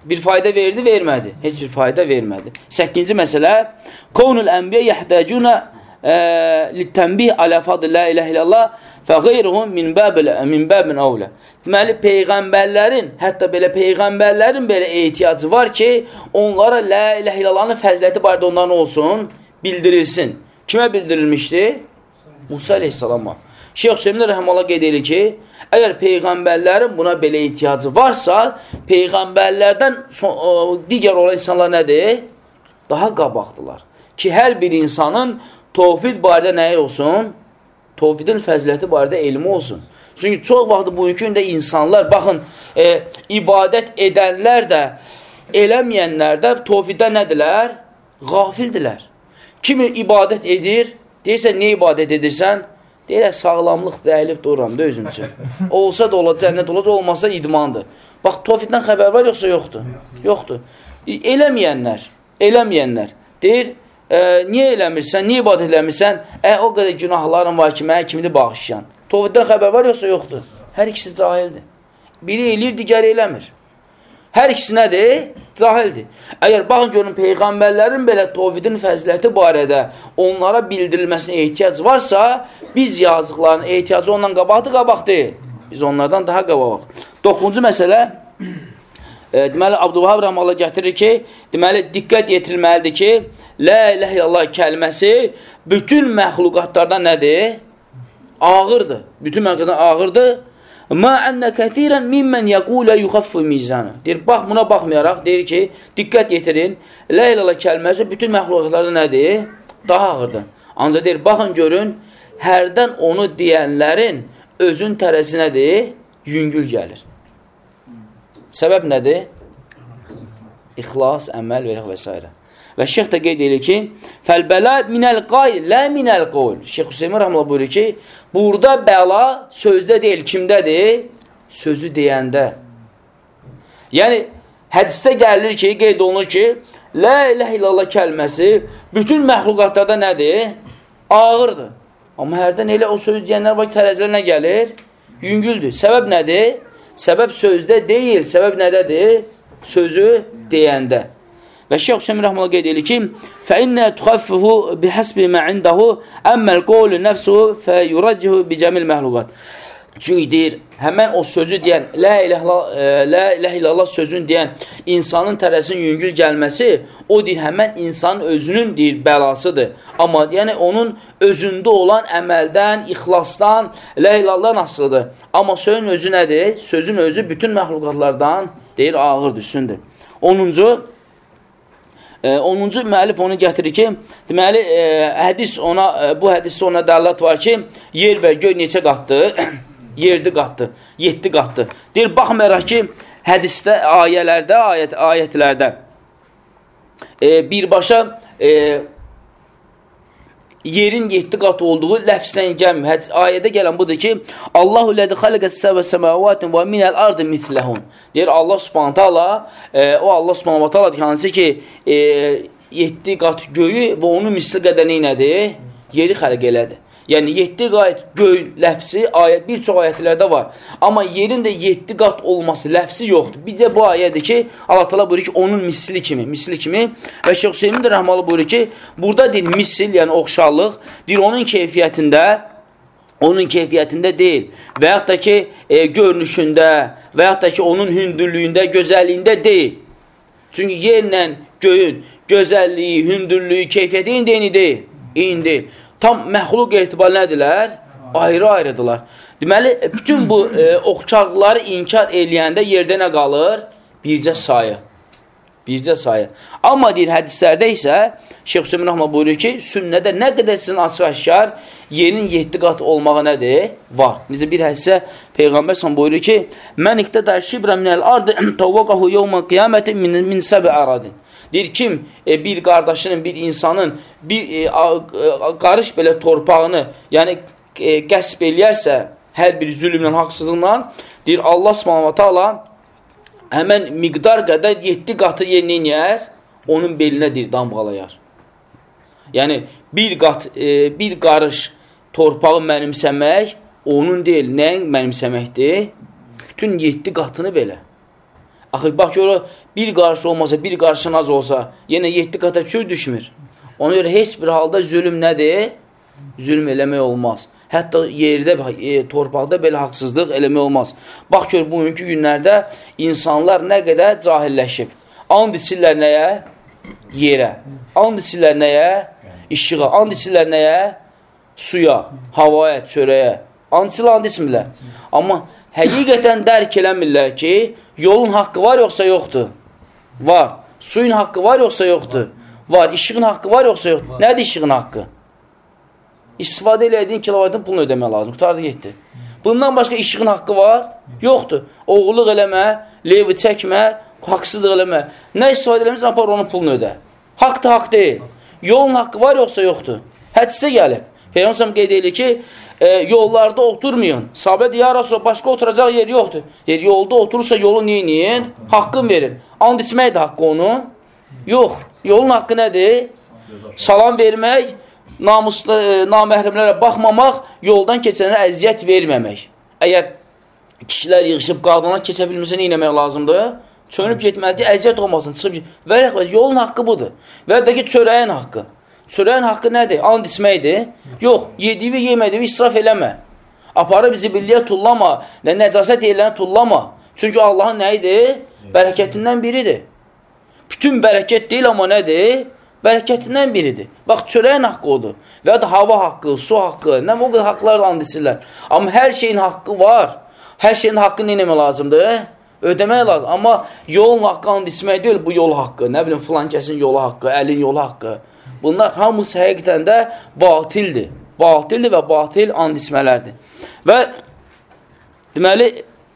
Bir fayda verdi, vermədi. Heç bir fayda vermədi. Səkkinci məsələ, Qovnul ənbiyə yəhtəcunə littənbih alə fadil la ilahe illallah fə qeyruhum min bəbin avlə. Deməli, peyğəmbərlərin, hətta belə peyğəmbərlərin belə ehtiyacı var ki, onlara la ilahe illallahın fəziləti barədə onların olsun, bildirilsin. Kimə bildirilmişdi? Musa aleyhissalama. Şeyx Hüseymin rəhməllah qeyd edir ki, əgər peyğəmbərlərin buna belə ehtiyacı varsa, peyğəmbərlərdən digər olan insanlar nədir? Daha qabaqdılar. Ki, hər bir insanın tovhid barədə nəyi olsun? Tovhidin fəziləti barədə elmi olsun. Çünki çox vaxt bugünkü gündə insanlar, baxın, e, ibadət edənlər də, eləməyənlər də tovhiddə nədirlər? Qafildilər. Kimi ibadət edir? Deyirsən, nə ibadət edirsən? Deyirək, sağlamlıq dəyilib dururam da özün üçün. Olsa da olacaq, cənnət olacaq, olmasa idmandır. Bax, tovhiddən xəbər var, yoxsa yoxdur? Yoxdur. Eləməyənlər, eləməyənlər. Deyir, e, niyə eləmirsən, niyə ibadət eləmirsən? Ə, o qədər günahların var ki, mənə kimdir bağışlayan. Tovhiddən xəbər var, yoxsa yoxdur? Hər ikisi cahildir. Biri eləyir, digəri eləmir. Hər ikisi nədir? Cahildir. Əgər baxın görün, peyğəmbərlərin belə tovhidin fəziləti barədə onlara bildirilməsinə ehtiyac varsa, biz yazıqların ehtiyacı ondan qabaqdır, qabaq deyil. Biz onlardan daha qabaq. Doqquncu məsələ, e, deməli, Abdülvahab rəhməllah gətirir ki, deməli, diqqət yetirilməlidir ki, la ilahe illallah kəlməsi bütün məxluqatlardan nədir? Ağırdır. Bütün məxluqatlardan ağırdır. Ma ənə kətirən mimmən yəqulə yuxaffu mizanı. Deyir, bax, buna baxmayaraq, deyir ki, diqqət yetirin, la ilahe kəlməsi bütün məxluqatlarda nədir? Daha ağırdır. Ancaq deyir, baxın, görün, hərdən onu deyənlərin özün tərəzi nədir? Yüngül gəlir. Səbəb nədir? İxlas, əməl və s. Və şeyx də qeyd edir ki, fəlbələ minəl qayl, lə minəl qol. Şeyx Hüseymin rəhməllah buyurur ki, burada bəla sözdə deyil, kimdədir? Sözü deyəndə. Yəni, hədisdə gəlir ki, qeyd olunur ki, la ilahe illallah kəlməsi bütün məxluqatlarda nədir? Ağırdır. Amma hərdən elə o söz deyənlər var ki, tərəzilə nə gəlir? Yüngüldür. Səbəb nədir? Səbəb sözdə deyil, səbəb nədədir? Sözü deyəndə. Və Şeyx Hüseymin rəhməllah qeyd edir ki, فَإِنَّ تُخَفِّهُ بِحَسْبِ مَا عِنْدَهُ أَمَّا الْقَوْلُ نَفْسُهُ فَيُرَجِّهُ بِجَمِلْ مَحْلُقَاتِ. Çünki deyir, həmən o sözü deyən, la ilahe illallah sözün deyən insanın tərəsinin yüngül gəlməsi, o deyir, həmən insanın özünün deyir, bəlasıdır. Amma yəni onun özündə olan əməldən, ixlasdan, la ilahe illallah asılıdır. Amma sözün özü nədir? Sözün özü bütün məxluqatlardan deyir, ağırdır, üstündür. onuncu onuncu müəllif onu gətirir ki, deməli, e, hədis ona, e, bu hədisdə ona dəllət var ki, yer və göy neçə qatdır? Yerdi qatdır, yeddi qatdır. Deyir, baxmayaraq ki, hədisdə, ayələrdə, ayət, ayətlərdə e, birbaşa e, yerin yeddi qat olduğu ləfsdən gəlmir. Ayədə gələn budur ki, Allahu ləzi xaləqəs səvə səməvatin və minəl ardı misləhun. Deyir, Allah subhanət hala, e, o Allah subhanət hala hansı ki, e, yeddi qat göyü və onun misli qədər neynədir? Yeri xəlq elədir. Yəni, yeddi qat göy ləfsi ayət, bir çox ayətlərdə var. Amma yerin də yeddi qat olması ləfsi yoxdur. Bizə bu ayədir ki, Allah təala buyurur ki, onun misli kimi, misli kimi. Və Şeyx Hüseymin də rəhməllah buyurur ki, burada deyil, misil, yəni oxşarlıq, deyir, onun keyfiyyətində, onun keyfiyyətində deyil. Və yaxud da ki, e, görünüşündə, və yaxud da ki, onun hündürlüyündə, gözəlliyində deyil. Çünki yerlə göyün gözəlliyi, hündürlüyü, keyfiyyəti indi eyni deyil. Eyni deyil. Tam məxluq etibar nədirlər? Ayrı-ayrıdırlar. Deməli, bütün bu e, oxçarlıqları inkar eləyəndə yerdə nə qalır? Bircə sayı. Bircə sayı. Amma deyir, hədislərdə isə Şeyx Hüseymin rəhməllah buyurur ki, sünnədə nə qədər sizin açıq-aşkar yerin yeddi qat olmağı nədir? Var. Necə bir hədisə Peyğəmbər sən buyurur ki, mən iqtədər şibrə minəl ardı təvvəqəhu yevmə qiyaməti min, min səbi əradin. Deyir, kim e, bir qardaşının, bir insanın bir e, a, a, qarış belə torpağını, yəni e, qəsb eləyərsə, hər bir zülümlə, haqsızlıqla, deyir, Allah subhanahu wa ta'ala həmən miqdar qədər yeddi qatı yerinə inəyər, onun belinə deyir, damğalayar. Yəni, bir qat, e, bir qarış torpağı mənimsəmək, onun deyil, nəyin mənimsəməkdir? Bütün yeddi qatını belə. Axı, bax, görə, bir qarış olmasa, bir qarışın az olsa, yenə yeddi qata kül düşmür. Ona görə heç bir halda zülüm nədir? Zülm eləmək olmaz. Hətta yerdə, e, torpaqda belə haqsızlıq eləmək olmaz. Bax gör, bugünkü günlərdə insanlar nə qədər cahilləşib. And içirlər nəyə? Yerə. And içirlər nəyə? İşığa. And içirlər nəyə? Suya, havaya, çörəyə. And içirlər, and içmirlər. Amma həqiqətən dərk eləmirlər ki, yolun haqqı var yoxsa yoxdur? Var. Suyun haqqı var yoxsa yoxdur? Var. İşığın haqqı var yoxsa yoxdur? Nədir işığın haqqı? İstifadə elədiyin kilovatın pulunu ödəmək lazım. Qutardı getdi. Bundan başqa işığın haqqı var? Yoxdur. Oğulluq eləmə, levi çəkmə, haqsızlıq eləmə. Nə istifadə eləmirsən, apar onun pulunu ödə. Haqq da haqq deyil. Yolun haqqı var yoxsa yoxdur? Hədisdə gəlib. Peyğəmbər qeyd edir ki, e, yollarda oturmayın. Sahabə deyir, ya Rasulullah, başqa oturacaq yer yoxdur. Deyir, yolda oturursa yolu neyin? Haqqın verin. And içmək də haqqı onun? Yox. Yolun haqqı nədir? Salam vermək, namuslu, e, naməhrəmlərə baxmamaq, yoldan keçənlərə əziyyət verməmək. Əgər kişilər yığışıb qadınlar keçə bilmirsə, nə etmək lazımdır? Çönüb getməlidir, əziyyət olmasın, çıxıb. Və yolun haqqı budur. Və ya da ki, çörəyin haqqı. Çörəyin haqqı nədir? And içməkdir. Yox, yediyi, yemədiyi israf eləmə. Aparı bizi billiyə tullama, nə nəcasət yerlərini tullama. Çünki Allahın nəyidir? Bərəkətindən biridir. Bütün bərəkət deyil, amma nədir? Bərəkətindən biridir. Bax, çörəyin haqqı odur. Və ya da hava haqqı, su haqqı, nə o qədər haqqlarla and içirlər. Amma hər şeyin haqqı var. Hər şeyin haqqını nə etmək lazımdır? Ödəmək lazım. Amma yolun haqqı and içmək deyil, bu yol haqqı. Nə bilim, filan kəsin yolu haqqı, əlin yolu haqqı. Bunlar hamısı həqiqətən də batildir. Batildir və batil and içmələrdir. Və deməli,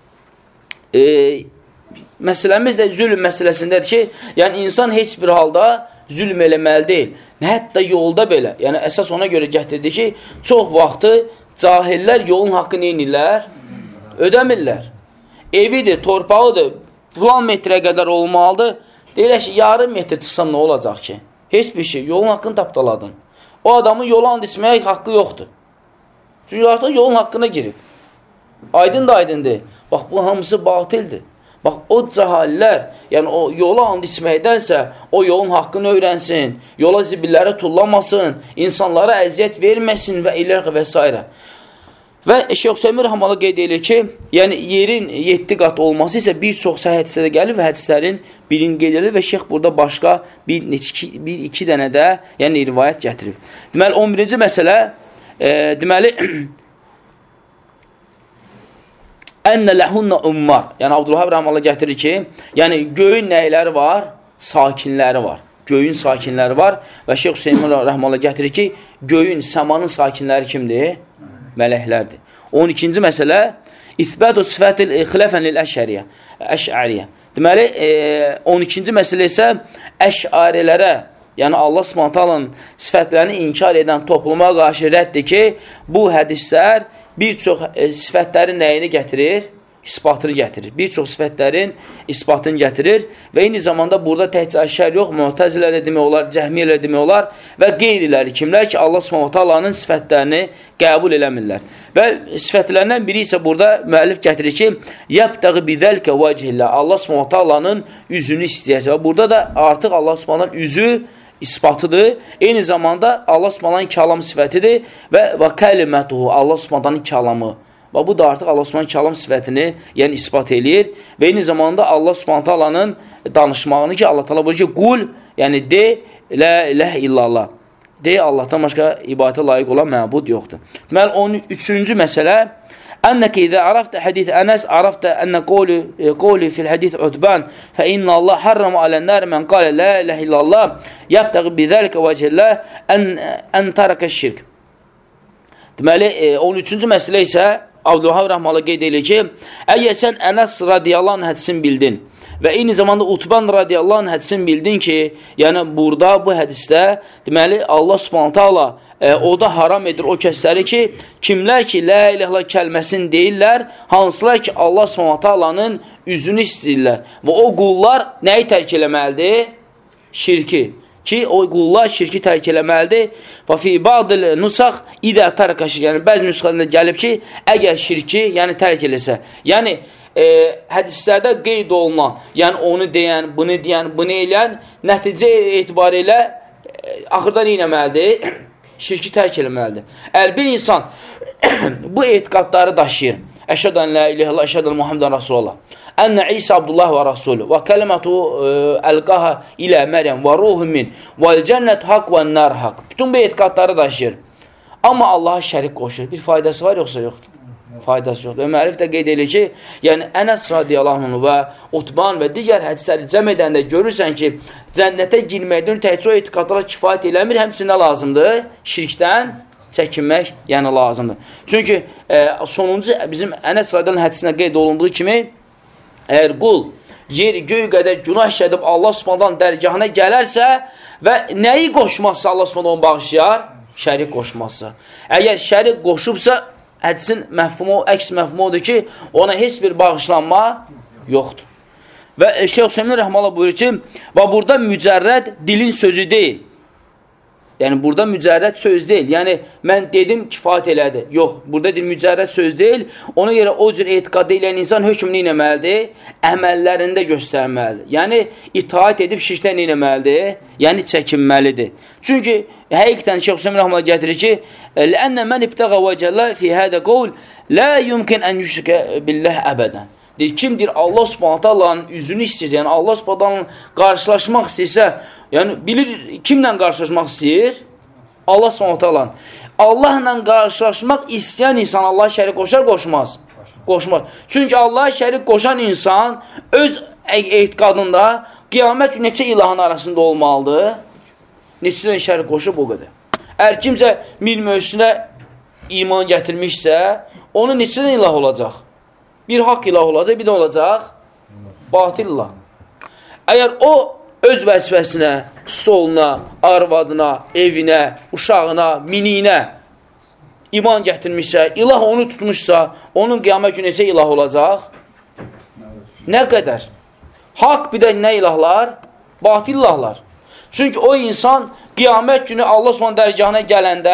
e, məsələmiz də zülm məsələsindədir ki, yəni insan heç bir halda zülm eləməli deyil. Hətta yolda belə, yəni əsas ona görə gətirdi ki, çox vaxtı cahillər yolun haqqını eynirlər, ödəmirlər. Evidir, torpağıdır, filan metrə qədər olmalıdır. Deyirlər ki, yarım metr çıxsam nə olacaq ki? Heç bir şey, yolun haqqını tapdaladın. O adamın yolu and içməyə haqqı yoxdur. Çünki artıq yolun haqqına girib. Aydın da aydındır. Bax, bu hamısı batildir. Bax, o cahillər, yəni o yola and içməkdənsə, o yolun haqqını öyrənsin, yola zibilləri tullamasın, insanlara əziyyət verməsin və ilərq və s. Və Şeyx Hüseymin Rəhməli qeyd edir ki, yəni yerin yeddi qat olması isə bir çox səhih hədisədə gəlir və hədislərin birini qeyd edir və şeyx burada başqa bir, bir iki dənə də yəni rivayət gətirib. Deməli, on birinci məsələ, e, deməli, Ənə ləhunna ummar. Yəni, Abdülvahab Rəhməli gətirir ki, yəni göyün nəyləri var? Sakinləri var. Göyün sakinləri var və Şeyx Hüseymin Rəhməli gətirir ki, göyün, səmanın sakinləri kimdir? Mələklərdir. on ikinci məsələ İthbətu sifətil xilafən lil əşəriyə. Əşəriyə. Deməli, e, on ikinci məsələ isə əşarilərə, yəni Allah Subhanahu taalanın sifətlərini inkar edən topluma qarşı rəddir ki, bu hədislər bir çox e, sifətlərin nəyini gətirir? İsbatını gətirir. Bir çox sifətlərin isbatını gətirir və eyni zamanda burada təhcə əşər yox, Mu'təzilə demək olar, Cəhmiyyə demək olar və qeyriləri kimlər ki, Allah Subhanahu taalanın sifətlərini qəbul eləmirlər. Və sifətlərindən biri isə burada müəllif gətirir ki, yəbtəği bidəlkə vəcihillə, Allah Subhanahu taalanın üzünü istəyəcək. Və burada da artıq Allah Subhanahu üzü isbatıdır. Eyni zamanda Allah Subhanahu kəlam sifətidir və və kəlimətuhu, Allah Subhanahu kəlamı. Və bu da artıq Allah Subhanahu kəlam sifətini, yəni isbat eləyir və eyni zamanda Allah Subhanahu taalanın danışmağını ki, Allah Taala buyurur ki, qul, yəni de, la ilahe illallah. De, Allahdan başqa ibadətə layiq olan məbud yoxdur. Deməli, on üçüncü məsələ, ənnəkə idə arafdə hədith Ənəs, arafdə ənnə qoli fil hədith Udban, fə inna Allah harram alənlər mən qalə la ilahe illallah, yəbtəqi bidəlikə vəcillah ən tərəkə şirk. Deməli, on üçüncü məsələ isə Abdülvahab Rəhməli qeyd edir ki, əgər sən Ənəs radiyallahu anh hədisini bildin və eyni zamanda Utban radiyallahu anh hədisini bildin ki, yəni burada bu hədisdə deməli Allah Subhanahu taala e, o da haram edir o kəsləri ki, kimlər ki la ilahe illallah kəlməsini deyirlər, hansılar ki Allah Subhanahu taalanın üzünü istəyirlər və o qullar nəyi tərk eləməlidir? Şirki. Ki, o qullar şirki tərk eləməlidir. Və fi ba'dil nusaq idə tərkə şirk. Yəni, bəzi nüsxələrində gəlib ki, əgər şirki, yəni tərk eləsə. Yəni, e, hədislərdə qeyd olunan, yəni onu deyən, bunu deyən, bunu eləyən, nəticə etibarilə e, axırda nə etməlidir? Şirki tərk eləməlidir. Əgər bir insan bu etiqadları daşıyır, əşhədu ən la ilahe illallah, əşhədu ən Muhammedən Rasulullah, ənə İsa Abdullah və Rasulü və kəlimətu əlqaha ilə Məryəm və ruhu min vəl cənnət haqq və nər haqq. Bütün bu etiqadları daşıyır. Amma Allaha şərik qoşur. Bir faydası var yoxsa yoxdur? Faydası yoxdur. Və müəllif də qeyd edir ki, yəni Ənəs radiyallahu anh və Utban və digər hədisləri cəm edəndə görürsən ki, cənnətə girməkdən təhcə o etiqadlara kifayət eləmir, həmçində lazımdır şirkdən çəkinmək, yəni lazımdır. Çünki e, sonuncu bizim Ənəs radiyallahu anh hədisində qeyd olunduğu kimi, əgər qul yeri göy qədər günah işlədib Allah subhanahu dərgahına gələrsə və nəyi qoşmazsa Allah subhanahu onu bağışlayar? Şərik qoşmazsa. Əgər şərik qoşubsa, hədisin məhfumu, əks məhfumu odur ki, ona heç bir bağışlanma yoxdur. Və Şeyh Hüseymin Rəhmallah buyurur ki, və burada mücərrəd dilin sözü deyil. Yəni, burada mücərrəd söz deyil. Yəni, mən dedim, kifayət elədi. Yox, burada deyil, mücərrəd söz deyil. Ona görə o cür etiqad eləyən insan hökmünü inəməlidir, əməllərində göstərməlidir. Yəni, itaat edib şirkdən inəməlidir, yəni çəkinməlidir. Çünki, həqiqətən Şeyh Hüseymin Rəhmallah gətirir ki, لَأَنَّ مَنْ اِبْتَغَ وَجَلَّ فِي هَذَا قَوْلِ لَا يُمْكِنْ أَنْ يُشْرِكَ بِاللَّهِ əbədən. Deyir, kimdir Allah subhanətə Allahın üzünü istəyirsə, yəni Allah subhanətə Allahın qarşılaşmaq istəyirsə, yəni bilir, kimlə qarşılaşmaq istəyir? Allah subhanətə Allahın. Allahla qarşılaşmaq istəyən insan Allah'a şərik qoşar, qoşmaz. Qoşmaz. Çünki Allah'a şərik qoşan insan öz etiqadında qiyamət neçə ilahın arasında olmalıdır? Neçədən şərik qoşub o qədər. Əgər kimsə bir mövzusuna iman gətirmişsə, onun neçədən ilah olacaq? Bir haqq ilah olacaq, bir də olacaq batil ilah. Əgər o öz vəzifəsinə, stoluna, arvadına, evinə, uşağına, miniyinə iman gətirmişsə, ilah onu tutmuşsa, onun qiyamət günü necə ilah olacaq? Nə qədər? Haqq bir də nə ilahlar? Batil ilahlar. Çünki o insan qiyamət günü Allah Subhanahu dərgahına gələndə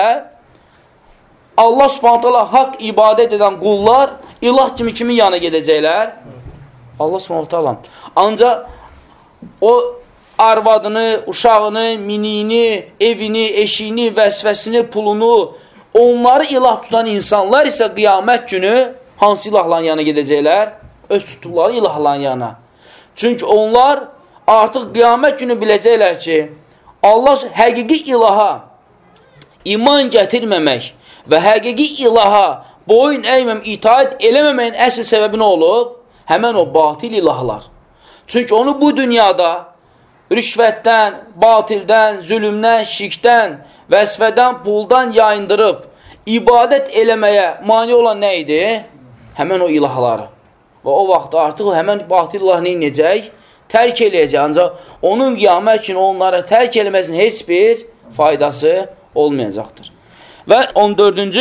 Allah Subhanahu haqq ibadət edən qullar ilah kimi kimin yanına gedəcəklər? Allah Subhanahu. Ancaq o arvadını, uşağını, miniyini, evini, eşiyini, vəzifəsini, pulunu, onları ilah tutan insanlar isə qiyamət günü hansı ilahların yanına gedəcəklər? Öz tutduqları ilahların yanına. Çünki onlar artıq qiyamət günü biləcəklər ki, Allah həqiqi ilaha iman gətirməmək və həqiqi ilaha boyun əyməm, itaət eləməməyin əsl səbəbi nə olub? Həmən o batil ilahlar. Çünki onu bu dünyada rüşvətdən, batildən, zülümdən, şirkdən, vəzifədən, puldan yayındırıb, ibadət eləməyə mani olan nə idi? Həmən o ilahları. Və o vaxtda artıq həmən batil ilah neynəyəcək? Tərk eləyəcək. Ancaq onun qiyamət üçün onlara tərk eləməsinin heç bir faydası olmayacaqdır. Və on dördüncü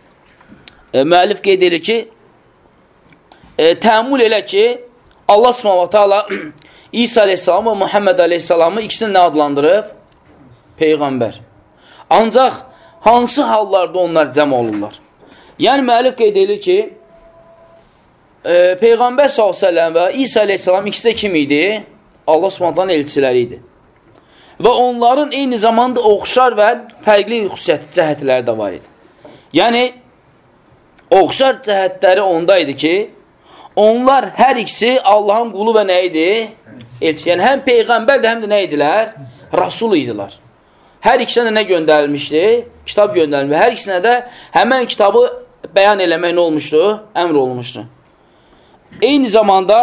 e, müəllif qeyd edir ki, e, təəmmül elə ki, Allah Subhanahu taala İsa aleyhissalamı və Muhammed aleyhissalamı ikisini nə adlandırıb? Peyğəmbər. Ancaq hansı hallarda onlar cəm olurlar? Yəni müəllif qeyd edir ki, e, Peyğəmbər sallallahu əleyhi və səlləm və İsa aleyhissalam ikisi də kim idi? Allah Subhanahu elçiləri idi. Və onların eyni zamanda oxşar və fərqli xüsusiyyət cəhətləri də var idi. Yəni, oxşar cəhətləri onda idi ki, onlar hər ikisi Allahın qulu və nə idi? Elçi. Yəni, həm Peyğəmbər də həm də nə idilər? Rasul idilər. Hər ikisinə də nə göndərilmişdi? Kitab göndərilmişdi. Hər ikisinə də həmən kitabı bəyan eləmək nə olmuşdu? Əmr olmuşdu. Eyni zamanda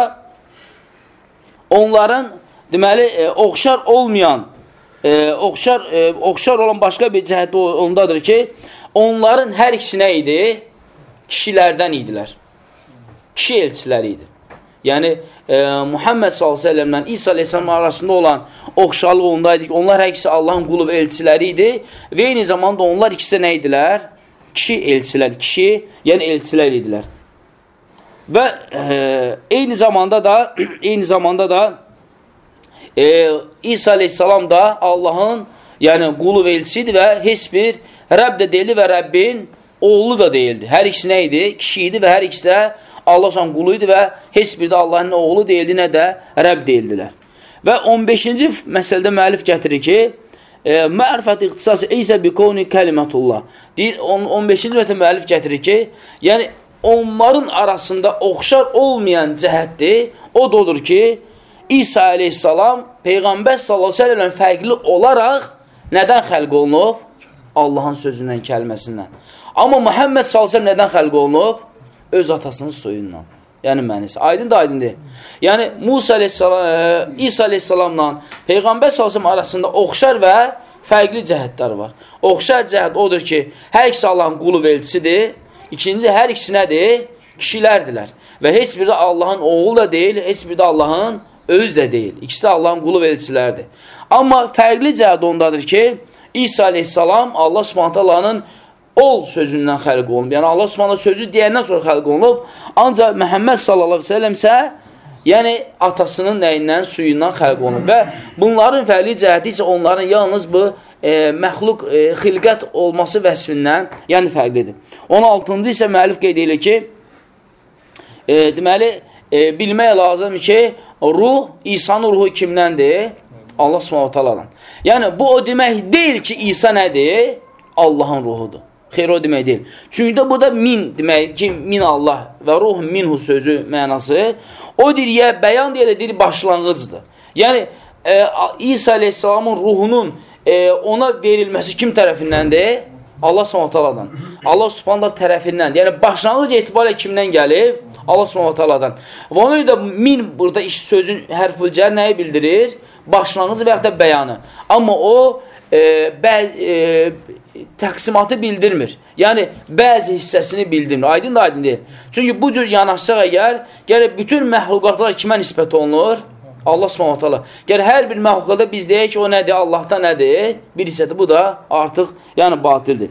onların deməli, e, oxşar olmayan e, oxşar, e, oxşar olan başqa bir cəhəti ondadır ki, onların hər ikisi nə idi? Kişilərdən idilər. Kişi elçiləri idi. Yəni, e, Muhammed sallallahu əleyhi və səlləmlə İsa aleyhissalam arasında olan oxşarlıq ondaydı ki, onlar hər ikisi Allahın qulu və elçiləri idi və eyni zamanda onlar ikisi nə idilər? Kişi elçilər, kişi, yəni elçilər idilər. Və e, eyni zamanda da eyni zamanda da e, İsa aleyhissalam da Allahın yəni qulu və elçisidir və heç bir Rəbb də deyildi və Rəbbin oğlu da deyildi. Hər ikisi nə idi? Kişi idi və hər ikisi də Allah Subhanahu qulu idi və heç bir də Allahın nə oğlu deyildi, nə də Rəbb deyildilər. Və on beşinci məsələdə müəllif gətirir ki, Mərifət ixtisas İsə bi kavni kəlimətullah. Deyir, on beşinci məsələdə müəllif gətirir ki, yəni onların arasında oxşar olmayan cəhətdir. O da odur ki, İsa aleyhissalam Peyğəmbər sallallahu aleyhi ve sellem fərqli olaraq nədən xəlq olunub? Allahın sözündən, kəlməsindən. Amma Muhammed sallallahu aleyhi ve sellem nədən xəlq olunub? Öz atasının soyundan. Yəni mənisi. Aydın da aydındır. Yəni Musa aleyhissalam, İsa aleyhissalamla Peyğəmbər sallallahu aleyhi ve sellem arasında oxşar və fərqli cəhətlər var. Oxşar cəhət odur ki, hər ikisi Allahın qulu və elçisidir. İkinci, hər ikisi nədir? Kişilərdilər. Və heç biri də Allahın oğlu da deyil, heç biri də Allahın özü də deyil. İkisi də Allahın qulu və elçilərdir. Amma fərqli cəhət ondadır ki, İsa aleyhissalam Allah Subhanahu taalanın ol sözündən xəlq olunub. Yəni Allah Subhanahu sözü deyəndən sonra xəlq olunub. Ancaq Məhəmməd sallallahu aleyhi ve sellem isə yəni atasının nəyindən, suyundan xəlq olunub. Və bunların fərqli cəhəti isə onların yalnız bu e, məxluq, e, xilqət olması vəsfindən yəni fərqlidir. on altıncı isə müəllif qeyd edir ki, e, deməli, e, bilmək lazım ki, ruh, İsa'nın ruhu kimdəndir? Allah Subhanahu taalanın. Yəni bu o demək deyil ki, İsa nədir? Allahın ruhudur. Xeyr, o demək deyil. Çünki də burada min demək ki, min Allah və ruh minhu sözü mənası o deyə bəyan deyə də deyir başlanğıcdır. Yəni e, İsa aleyhissalamın ruhunun e, ona verilməsi kim tərəfindəndir? Allah Subhanahu taalandan. Allah Subhanahu tərəfindən. Yəni başlanğıc etibarilə kimdən gəlib? Allah Subhanahu taalandan. Və ona görə də min burada iş sözün hərfül cər nəyi bildirir? Başlanğıc və yaxud da bəyanı. Amma o e, bəz, e, təqsimatı bildirmir. Yəni, bəzi hissəsini bildirmir. Aydın da aydın deyil. Çünki bu cür yanaşsaq əgər, gəlib bütün məxluqatlar kimə nisbət olunur? Allah Subhanahu taala. Gəl hər bir məxluqada biz deyək ki, o nədir? Allahdan nədir? Bir hissədir. Bu da artıq yəni batildir.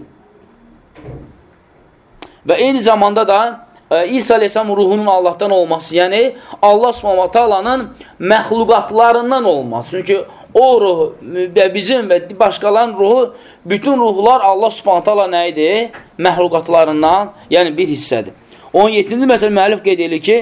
Və eyni zamanda da e, İsa aleyhissalam ruhunun Allahdan olması, yəni Allah Subhanahu taalanın məxluqatlarından olması. Çünki o ruh və bizim və başqalarının ruhu, bütün ruhlar Allah Subhanahu taala nə idi? Məxluqatlarından, yəni bir hissədir. on yeddinci məsələ müəllif qeyd edir ki,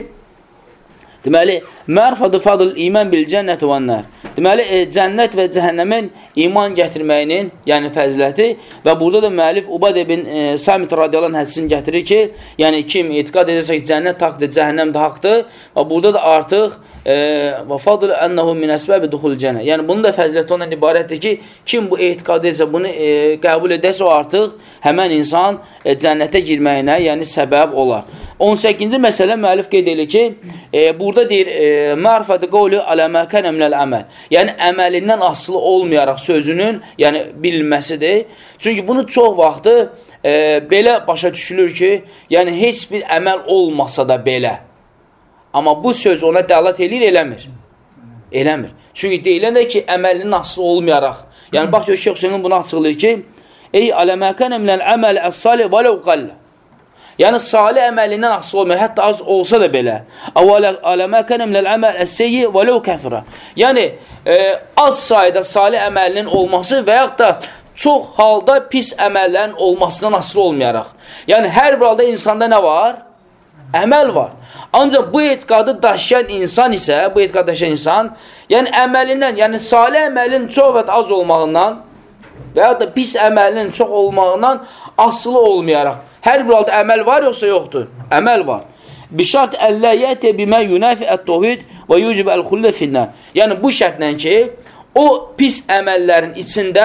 deməli, mərfəd fadl iman bil cənnət və nər. Deməli, e, cənnət və cəhənnəmin iman gətirməyinin, yəni fəziləti və burada da müəllif Ubad ibn e, Samit radiyallahu anh hədisini gətirir ki, yəni kim etiqad edərsə ki, cənnət haqdır, cəhənnəm də haqdır və burada da artıq və fadl ənəhu min əsbəbi duxul cənnə. Yəni, bunun da fəziləti ondan ibarətdir ki, kim bu etiqad edirsə, bunu e, qəbul edərsə, o artıq həmən insan e, cənnətə girməyinə, yəni səbəb olar. on səkkizinci məsələ müəllif qeyd edir ki, e, burada deyir, e, mərfədə qavlu aləməkən əmləl əməl. Yəni, əməlindən asılı olmayaraq sözünün, yəni bilinməsidir. Çünki bunu çox vaxtı e, belə başa düşülür ki, yəni heç bir əməl olmasa da belə. Amma bu söz ona dəlat edir, eləmir. Eləmir. Çünki deyilən də ki, əməlinin asılı olmayaraq. Yəni, bax, Şeyx Hüseynin bunu açıqlayır ki, ey aləməkən əmləl əməl əs-salih və ləv qallə. Yəni, salih əməlindən asılı olmayır, hətta az olsa da belə. Aləməkən əmləl əməl əs-seyyi və ləv kəfrə. Yəni, e, az sayda salih əməlinin olması və yaxud da çox halda pis əməllərin olmasından asılı olmayaraq. Yəni, hər bir halda insanda nə var? Əməl var. Ancaq bu etiqadı daşıyan insan isə, bu etiqadı daşıyan insan, yəni əməlindən, yəni salih əməlin çox və az olmağından və ya da pis əməlinin çox olmağından asılı olmayaraq. Hər bir halda əməl var yoxsa yoxdur? Əməl var. Bişart əlləyyətə bimə yunəfi ət-tohid və yucib əl-xullə finnən. Yəni bu şərtlə ki, o pis əməllərin içində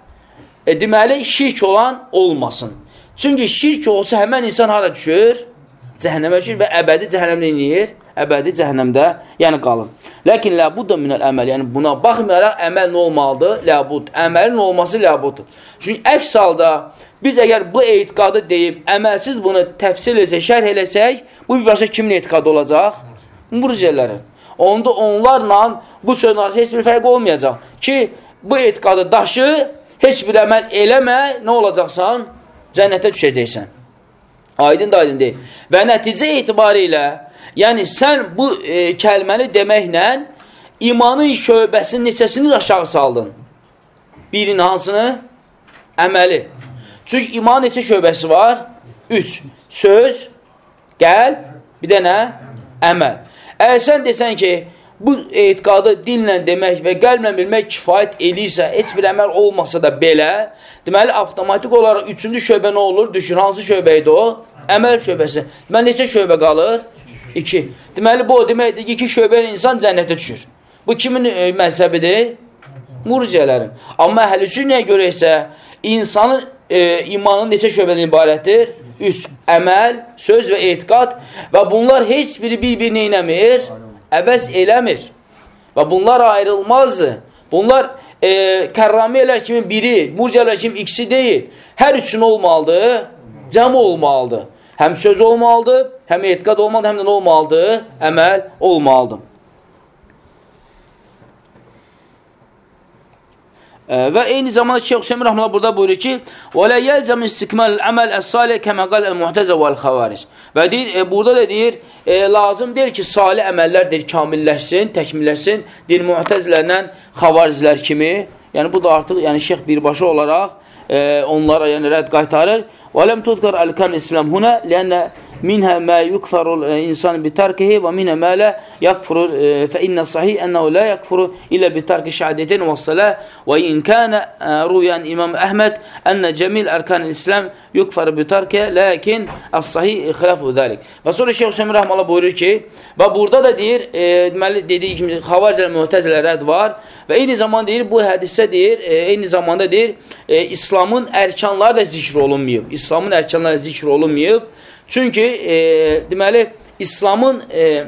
e, deməli şirk olan olmasın. Çünki şirk olsa həmən insan hara düşür? Cəhənnəmə düşür və əbədi cəhənnəmdə inir, əbədi cəhənnəmdə yəni qalır. Lakin ləbud da minəl əməl, yəni buna baxmayaraq əməl nə olmalıdır? Ləbud, əməlin olması ləbuddur. Çünki əks halda biz əgər bu etiqadı deyib, əməlsiz bunu təfsil etsək, şərh eləsək, bu bir başqa kimin etiqadı olacaq? Murciyələrin. Onda onlarla bu sözün arasında heç bir fərq olmayacaq ki, bu etiqadı daşı, heç bir əməl eləmə, nə olacaqsan? Cənnətə düşəcəksən. Aydın da aydın deyil. Və nəticə etibarilə, yəni sən bu e, kəlməni deməklə imanın şöbəsinin neçəsini aşağı saldın? Birin hansını? Əməli. Çünki imanın neçə şöbəsi var? Üç. Söz, qəlb, bir də nə? Əməl. Əgər sən desən ki, bu etiqadı dillə demək və qəlblə bilmək kifayət eləyirsə, heç bir əməl olmasa da belə, deməli, avtomatik olaraq üçüncü şöbə nə olur? Düşür, hansı şöbə idi o? Əməl şöbəsi. Deməli, neçə şöbə qalır? İki. Deməli, bu o deməkdir ki, iki şöbə insan cənnətə düşür. Bu kimin e, məzhəbidir? Murciyələrin. Amma əhl-i sünnəyə görə isə insanın e, imanın neçə şöbədən ibarətdir? Üç. Əməl, söz və etiqad və bunlar heç biri bir-birini neynəmir? Əvəz eləmir. Və bunlar ayrılmazdır. Bunlar e, kərramiyələr kimi biri, murciyələr kimi ikisi deyil. Hər üçün olmalıdır, cəm olmalıdır. Həm söz olmalıdır, həm etiqad olmalıdır, həm də nə olmalıdır? Əməl olmalıdır. Və eyni zamanda Şeyx Hüseyin Rəhməllah burada buyurur ki, وَلَا يَلْزَمْ اِسْتِكْمَالِ الْعَمَلِ الصَّالِحِ كَمَا قَالَ الْمُعْتَزِلَةُ وَالْخَوَارِجِ Və deyir, e, burada da deyir, e, lazım deyil ki, salih əməllər deyir, kamilləşsin, təkmilləşsin, deyir, mu'təzilərlə xavariclər kimi, yəni bu da artıq yəni, şeyx birbaşa olaraq e, onlara yəni, rədd qaytarır. وَلَمْ تُذْكَرْ أَلْكَانِ الْإِسْلَامِ هُنَا لِأَنَّ منها ما يكفر الإنسان بتركه ومنها ما لا يكفر فإن الصحيح أنه لا يكفر إلا بترك الشهادتين والصلاة وإن كان روي عن إمام أحمد أن جميع أركان الإسلام يكفر بتركه لكن الصحيح خلاف ذلك. Və sonra Şeyx Hüseyin Rəhməllah buyurur ki, və burada da deyir, e, deməli dediyi kimi xavaricə mütəzilə rədd var və eyni zamanda deyir, bu hədisdə deyir, e, eyni zamanda deyir, e, İslamın ərkanları da zikr olunmayıb. İslamın ərkanları zikr olunmayıb. Çünki, e, deməli, İslamın e,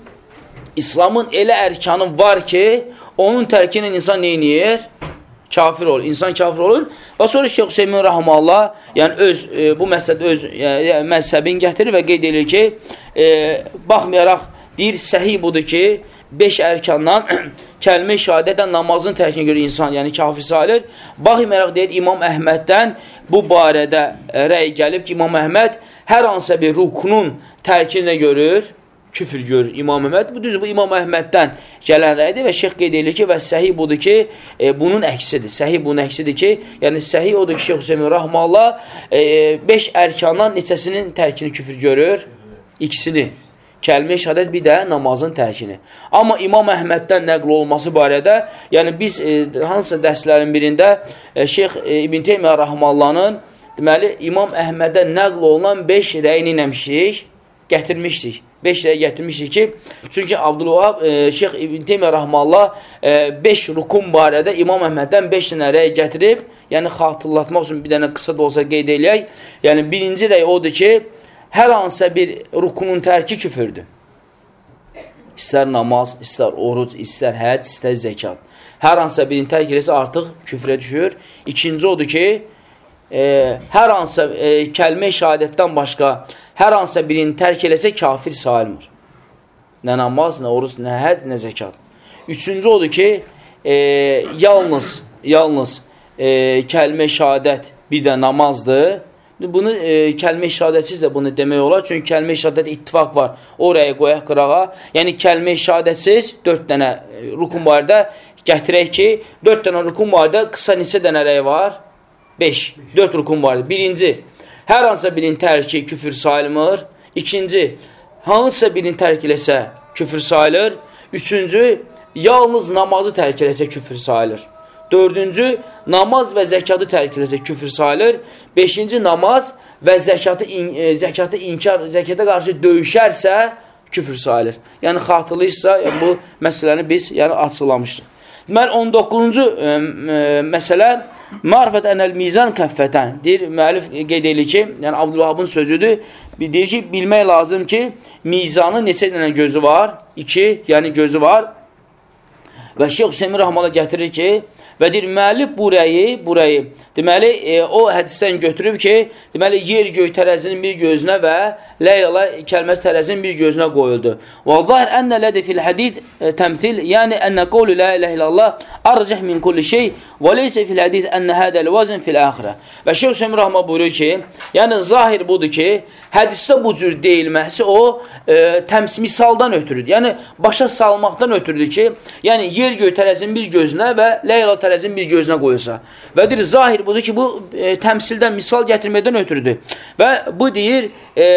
İslamın elə ərkanı var ki, onun tərkinə insan neyniyir? Kafir olur. İnsan kafir olur. Və sonra Şeyx Hüseyin Rəhməllah, yəni öz, e, bu məsələdə öz yəni, məzhəbini gətirir və qeyd edir ki, e, baxmayaraq, deyir, səhih budur ki, beş ərkandan kəlmə-i şəhadətdən namazın tərkinə görə insan, yəni kafir sayılır. Baxmayaraq, deyir, İmam Əhməddən bu barədə rəy gəlib ki, İmam Əhməd hər hansısa bir rukunun tərkinə görür, küfür görür İmam Əhməd. Bu düz bu İmam Əhməddən gələn rəydir və şeyx qeyd edir ki, və səhih budur ki, e, bunun əksidir. Səhih bunun əksidir ki, yəni səhih odur ki, Şeyx Hüseyin Rəhməllah e, beş ərkandan neçəsinin tərkini küfür görür? İkisini. Kəlmə-i şəhadət, bir də namazın tərkini. Amma İmam Əhməddən nəql olması barədə, yəni biz e, hansısa dərslərin birində e, Şeyx e, İbn Teymiyyə Rəhməllahın deməli, İmam Əhmədən nəql olunan beş rəyini nəmişdik, gətirmişdik. Beş rəy gətirmişdik ki, çünki Abdülvahab, e, Şeyx İbn Teymiyyə Rəhməllah e, beş rukun barədə İmam Əhməddən beş dənə rəy gətirib, yəni xatırlatmaq üçün bir dənə qısa da olsa qeyd eləyək. Yəni, birinci rəy odur ki, hər hansısa bir rukunun tərki küfürdür. İstər namaz, istər oruc, istər həd, istər zəkat. Hər hansısa birini tərk eləsə artıq küfrə düşür. İkinci odur ki, e, hər hansısa e, kəlmə-i şəhadətdən başqa hər hansısa birini tərk eləsə kafir sayılmır. Nə namaz, nə oruc, nə həd, nə zəkat. Üçüncü odur ki, e, yalnız, yalnız e, kəlmə-i şəhadət bir də namazdır. Bunu e, kəlmə-i şəhadətsiz də bunu demək olar. Çünki kəlmə-i şəhadət ittifaq var. Oraya qoyaq qırağa. Yəni kəlmə-i şəhadətsiz dörd dənə rukun barədə gətirək ki, dörd dənə rukun barədə qısa neçə dənə rəy var? beş. dörd rukun barədə. Birinci, hər hansısa birinin tərki küfür sayılmır. İkinci, hansısa birinin tərk eləsə küfür sayılır. Üçüncü, yalnız namazı tərk eləsə küfür sayılır. Dördüncü, namaz və zəkatı tərk eləsə küfür sayılır. Beşinci, namaz və zəkatı, in, e, zəkatı inkar, zəkata qarşı döyüşərsə küfür sayılır. Yəni, xatırlayırsa, yəni, bu məsələni biz yəni, açıqlamışıq. Deməli, on doqquzuncu e, e, məsələ Mərifət ənəl mizan kəffətən. Deyir, müəllif qeyd edir ki, yəni Abdülvahabın sözüdür, deyir ki, bilmək lazım ki, mizanın neçə dənə gözü var? İki, yəni gözü var. Və Şeyx Hüseyin Rəhməllah gətirir ki, və deyir, müəllif bu rəyi, bu rəyi, deməli, e, o hədisdən götürüb ki, deməli, yer göy tərəzinin bir gözünə və ləylə kəlməsi tərəzinin bir gözünə qoyuldu. Və zahir ənə lədi fil hədid təmthil, yəni ənə qovlu la ilə illallah arcih min kulli şey və leysə fil hədid ənə hədəl vazin fil əxirə. Və Şeyx Hüseyin Rəhməllah buyurur ki, yəni zahir budur ki, hədisdə bu cür deyilməsi o e, təms misaldan ötürüdür. Yəni, başa salmaqdan ötürüdür ki, yəni yer göy tərəzinin bir gözünə və ləylə tərəzinin bir gözünə qoyulsa. Və deyir, zahir budur ki, bu e, təmsildən, misal gətirməkdən ötürüdür. Və bu deyir, e,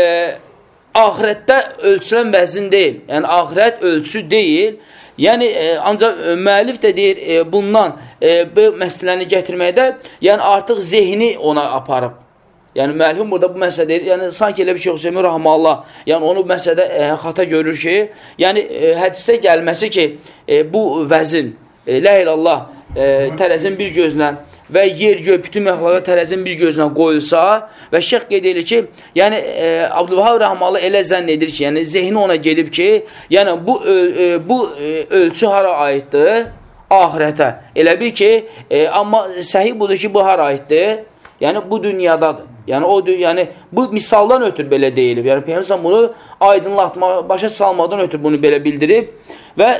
ahirətdə ölçülən vəzin deyil. Yəni, ahirət ölçü deyil. Yəni, e, ancaq e, müəllif də deyir, e, bundan e, bu məsələni gətirməkdə, yəni artıq zehni ona aparıb. Yəni, müəllifin burada bu məsələ deyir, yəni sanki elə bir şey Hüseymin Rahmanullah, yəni onu bu məsələdə e, xata görür ki, yəni e, hədisdə gəlməsi ki, e, bu vəzin, e, lə ilallah, e, tərəzin bir gözünə və yer göy, bütün məxluqa tərəzin bir gözünə qoyulsa və şeyx qeyd edir ki, yəni e, Abdülvahab Rahmanullah elə zənn edir ki, yəni zehni ona gedib ki, yəni bu, e, bu e, ölçü hara aiddir? Ahirətə. Elə bir ki, e, amma səhih budur ki, bu hara aiddir? Yəni, bu dünyadadır. Yəni, o, yəni, bu misaldan ötürü belə deyilib. Yəni, Peyğəmbər bunu aydınlatma, başa salmadan ötürü bunu belə bildirib və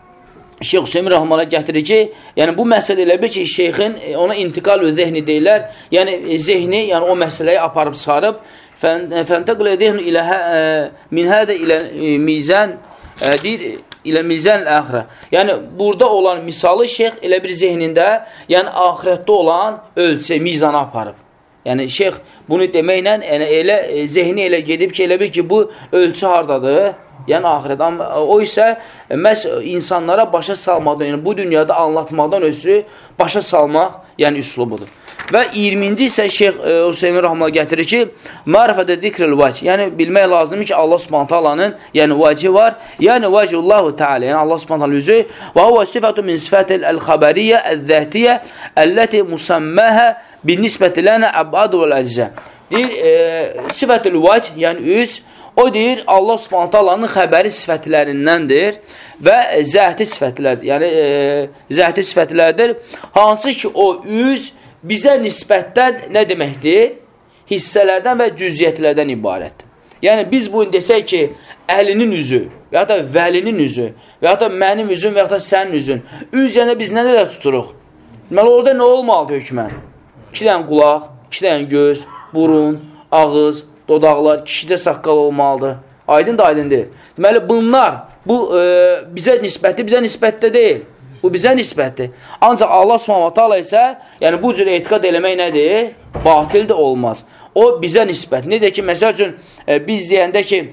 Şeyx Hüseymin Rahman'a gətirir ki, yəni, bu məsələ elə bir ki, şeyxin ona intiqal və zehni deyirlər. Yəni, zehni, yəni, o məsələyi aparıb sarıb fəntəqlə zehni ilə min hədə ilə mizən deyir, ilə mizən əxirə. Yəni, burada olan misalı şeyx elə bir zehnində, yəni, ahirətdə olan ölçü, mizanı aparıb. Yəni, şeyx bunu deməklə, yəni, elə, zehni elə gedib ki, elə bir ki, bu ölçü hardadır? Yəni, ahirət. Amma o isə məhz insanlara başa salmadan, yəni, bu dünyada anlatmaqdan ötürü başa salmaq, yəni, üslubudur. Və iyirminci isə Şeyx e, Hüseymin Rahman gətirir ki, marifədə zikril vac, yəni bilmək lazımdır ki, Allah Subhanahu taalanın yəni vacı var, yəni vacullahu taala, yəni Allah Subhanahu taala üzü və huwa sifatu min sifatil el-xabariyyə el-zatiyyə elleti musammaha binisbati lana abad vel əcza. Deyir, e, sifatul vac, yəni üz, o deyir Allah Subhanahu taalanın xəbəri sifətlərindəndir və zəti sifətlərdir. Yəni e, zəti sifətlərdir. Hansı ki o üz bizə nisbətdən nə deməkdir? Hissələrdən və cüziyyətlərdən ibarətdir. Yəni, biz bunu desək ki, əlinin üzü, və ya da vəlinin üzü, və ya da mənim üzüm, və ya da sənin üzün. Üz yəni biz nə də tuturuq? Deməli, orada nə olmalıdır hökmən? İki dənə qulaq, iki dənə göz, burun, ağız, dodaqlar, kişidə saqqal olmalıdır. Aydın da aydın deyil. Deməli, bunlar, bu e, bizə nisbətdir, bizə nisbətdə deyil. Bu bizə nisbətdir. Ancaq Allah Subhanahu taala isə, yəni bu cür etiqad eləmək nədir? Batil də olmaz. O bizə nisbət. Necə ki, məsəl üçün, e, biz deyəndə ki,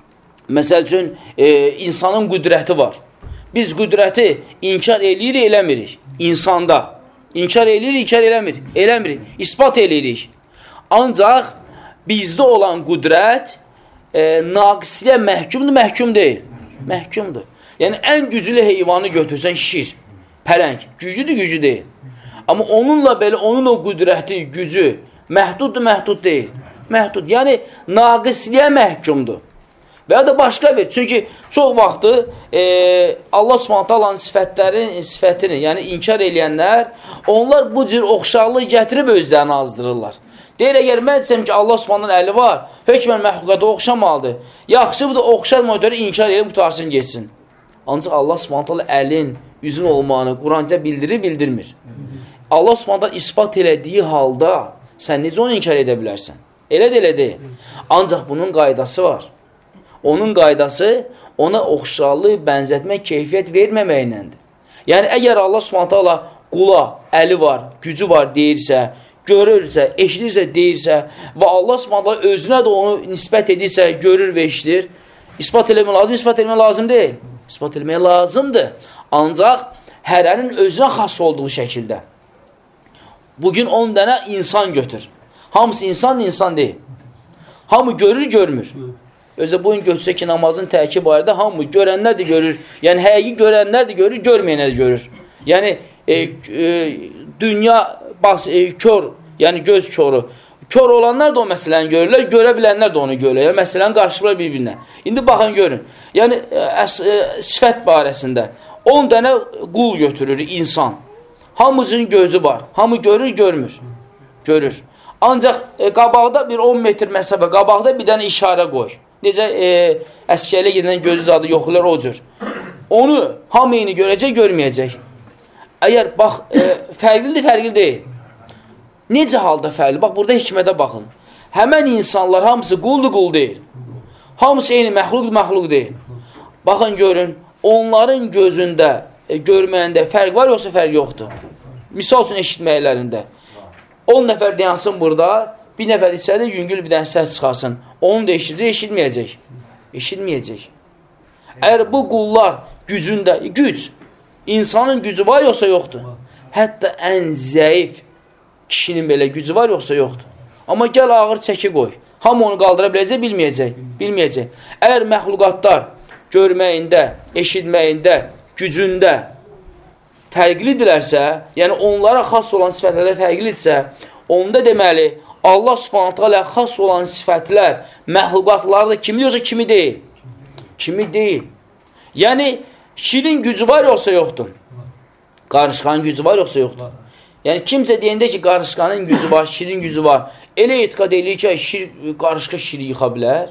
məsəl üçün, e, insanın qüdrəti var. Biz qüdrəti inkar eləyirik, eləmirik. İnsanda. İnkar eləyirik, inkar eləmirik. Eləmirik. İspat eləyirik. Ancaq bizdə olan qüdrət e, naqisliyə məhkumdur, məhkum deyil. Məhkumdur. Yəni, ən güclü heyvanı götürsən, şir, pələng, güclüdür, güclü deyil. Amma onunla belə, onun o qüdrəti, gücü məhduddur, məhdud deyil. Məhdud, yəni naqisliyə məhkumdur. Və ya da başqa bir, çünki çox vaxtı e, Allah Subhanahu taalanın sifətlərini, sifətini, yəni inkar eləyənlər, onlar bu cür oxşarlıq gətirib özlərini azdırırlar. Deyir, əgər mən desəm ki, Allah Subhanahu əli var, hökmən məxluqata oxşamalıdır. Yaxşı, bu da oxşarmadır, inkar eləyib qutarsın, geçsin. Ancaq Allah Subhanahu əlin, üzün olmağını Quranda bildirir, bildirmir. Allah Subhanahu ispat elədiyi halda sən necə onu inkar edə bilərsən? Elə də elə deyil. Ancaq bunun qaydası var. Onun qaydası ona oxşarlıq, bənzətmək, keyfiyyət verməməklədir. Yəni, əgər Allah Subhanahu qula, əli var, gücü var deyirsə, görürsə, eşidirsə, deyirsə və Allah Subhanahu özünə də onu nisbət edirsə, görür və eşidir, ispat eləmək lazım, ispat eləmək lazım deyil. İspat eləmək lazımdır. Ancaq hərənin özünə xas olduğu şəkildə. Bugün on dənə insan götür. Hamısı insan, insan deyil. Hamı görür, görmür. Özə bugün götürsə ki, namazın tərki barədə hamı görənlər də görür. Yəni, həqiqi görənlər də görür, görməyənlər də görür. Yəni, e, e, dünya bas, e, kör, yəni göz körü. Kör olanlar da o məsələni görürlər, görə bilənlər də onu görürlər. Yəni, məsələni qarşılar bir-birinə. İndi baxın, görün. Yəni, əs, e, sifət barəsində on dənə qul götürür insan. Hamısının gözü var. Hamı görür, görmür. Görür. Ancaq e, qabaqda bir on metr məsafə, qabaqda bir dənə işarə qoy. Necə e, əskərlə gedən gözü zadı yoxular o cür. Onu hamı eyni görəcək, görməyəcək. Əgər, bax, e, fərqlidir, fərqli deyil. Necə halda fərqli? Bax, burada hikmətə baxın. Həmən insanlar hamısı quldur, qul deyil. Hamısı eyni məxluqdur, məxluq deyil. Baxın, görün, onların gözündə, e, görməyəndə fərq var, yoxsa fərq yoxdur? Misal üçün eşitməklərində. on nəfər dayansın burada, bir nəfər içəridə yüngül bir dənə səs çıxarsın. Onu da eşitəcək, eşitməyəcək. Eşitməyəcək. Əgər bu qullar gücündə, güc, insanın gücü var yoxsa yoxdur? Hətta ən zəif kişinin belə gücü var yoxsa yoxdur? Amma gəl ağır çəki qoy. Hamı onu qaldıra biləcək, bilməyəcək. Bilməyəcək. Əgər məxluqatlar görməyində, eşitməyində, gücündə fərqlidirlərsə, yəni onlara xas olan sifətlərə fərqlidirsə, onda deməli, Allah Subhanahu taala xas olan sifətlər məxluqatlarda kimi yoxsa kimi deyil? Kimi deyil. Yəni, şirin gücü var yoxsa yoxdur? Qarışqanın gücü var yoxsa yoxdur? Yəni, kimsə deyəndə ki, qarışqanın gücü var, şirin gücü var. Elə etiqad eləyir ki, şir, qarışqa şiri yıxa bilər.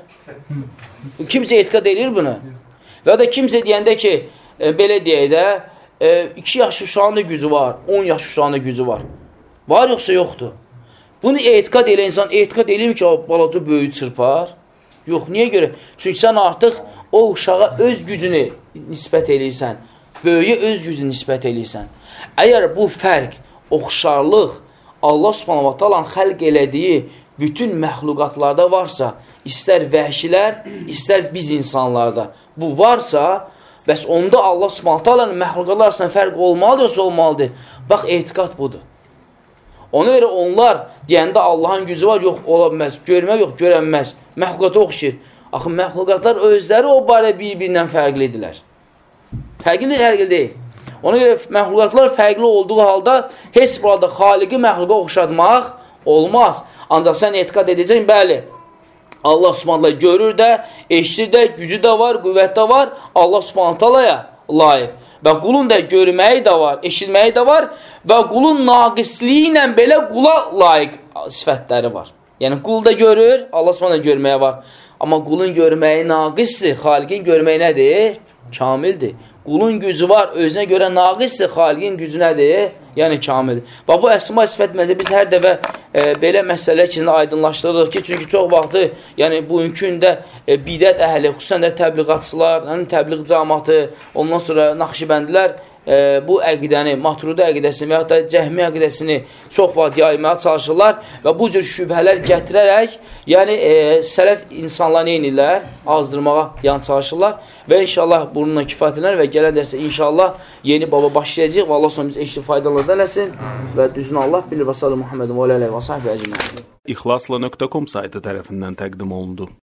Kimsə etiqad eləyir bunu. Və da kimsə deyəndə ki, e, belə deyək də, e, iki yaş uşağın da gücü var, on yaş uşağın da gücü var. Var yoxsa yoxdur? Bunu etiqad elə insan, etiqad eləyir ki, balaca böyüyü çırpar. Yox, niyə görə? Çünki sən artıq o uşağa öz gücünü nisbət eləyirsən, böyüyə öz gücünü nisbət eləyirsən. Əgər bu fərq, oxşarlıq Allah Subhanahu taalanın xəlq elədiyi bütün məxluqatlarda varsa, istər vəhşilər, istər biz insanlarda bu varsa, bəs onda Allah Subhanahu taalanın məxluqatlar arasında fərq olmalıdır, olmalıdır. Bax, etiqad budur. Ona görə onlar deyəndə Allahın gücü var, yox, ola bilməz, görmək yox, görənməz, məxluqata oxşayır. Axı, məxluqatlar özləri o barə bir-birindən fərqlidirlər. Fərqli, fərqli deyil. Ona görə məxluqatlar fərqli olduğu halda heç burada xaliqi məxluqa oxşatmaq olmaz. Ancaq sən etiqad edəcəksin, bəli, Allah Subhanahu görür də, eşitir də, gücü də var, qüvvət də var, Allah Subhanahu layiq. Və qulun da görməyi də var, eşitməyi də var və qulun naqisliyi ilə belə qula layiq sifətləri var. Yəni, qul da görür, Allah Subhanahu görməyi var. Amma qulun görməyi naqisdir, xaliqin görməyi nədir? Kamildir. Qulun gücü var, özünə görə naqisdir, xaliqin gücü nədir? Yəni, kamildir. Bax, bu əsma sifət məsələ, biz hər dəfə e, belə məsələlər ki, aydınlaşdırırıq ki, çünki çox vaxtı, yəni, bugünkü gündə e, bidət əhli, xüsusən də təbliğatçılar, yəni, təbliğ cəmatı, ondan sonra naxşibəndilər, e, bu əqidəni, Maturidi əqidəsini və yaxud da Cəhmi əqidəsini çox vaxt yaymaya çalışırlar və bu cür şübhələr gətirərək, yəni e, sələf insanlar neynirlər? Azdırmağa yan çalışırlar və inşallah bununla kifayət edilər və gələn dərsə inşallah yeni baba başlayacaq və Allah sonra biz eşli faydalardan eləsin və düzünü Allah bilir və sallallahu Muhammedin və alələ və sahibə əcməin. İxlasla nöqtə com saytı tərəfindən təqdim olundu.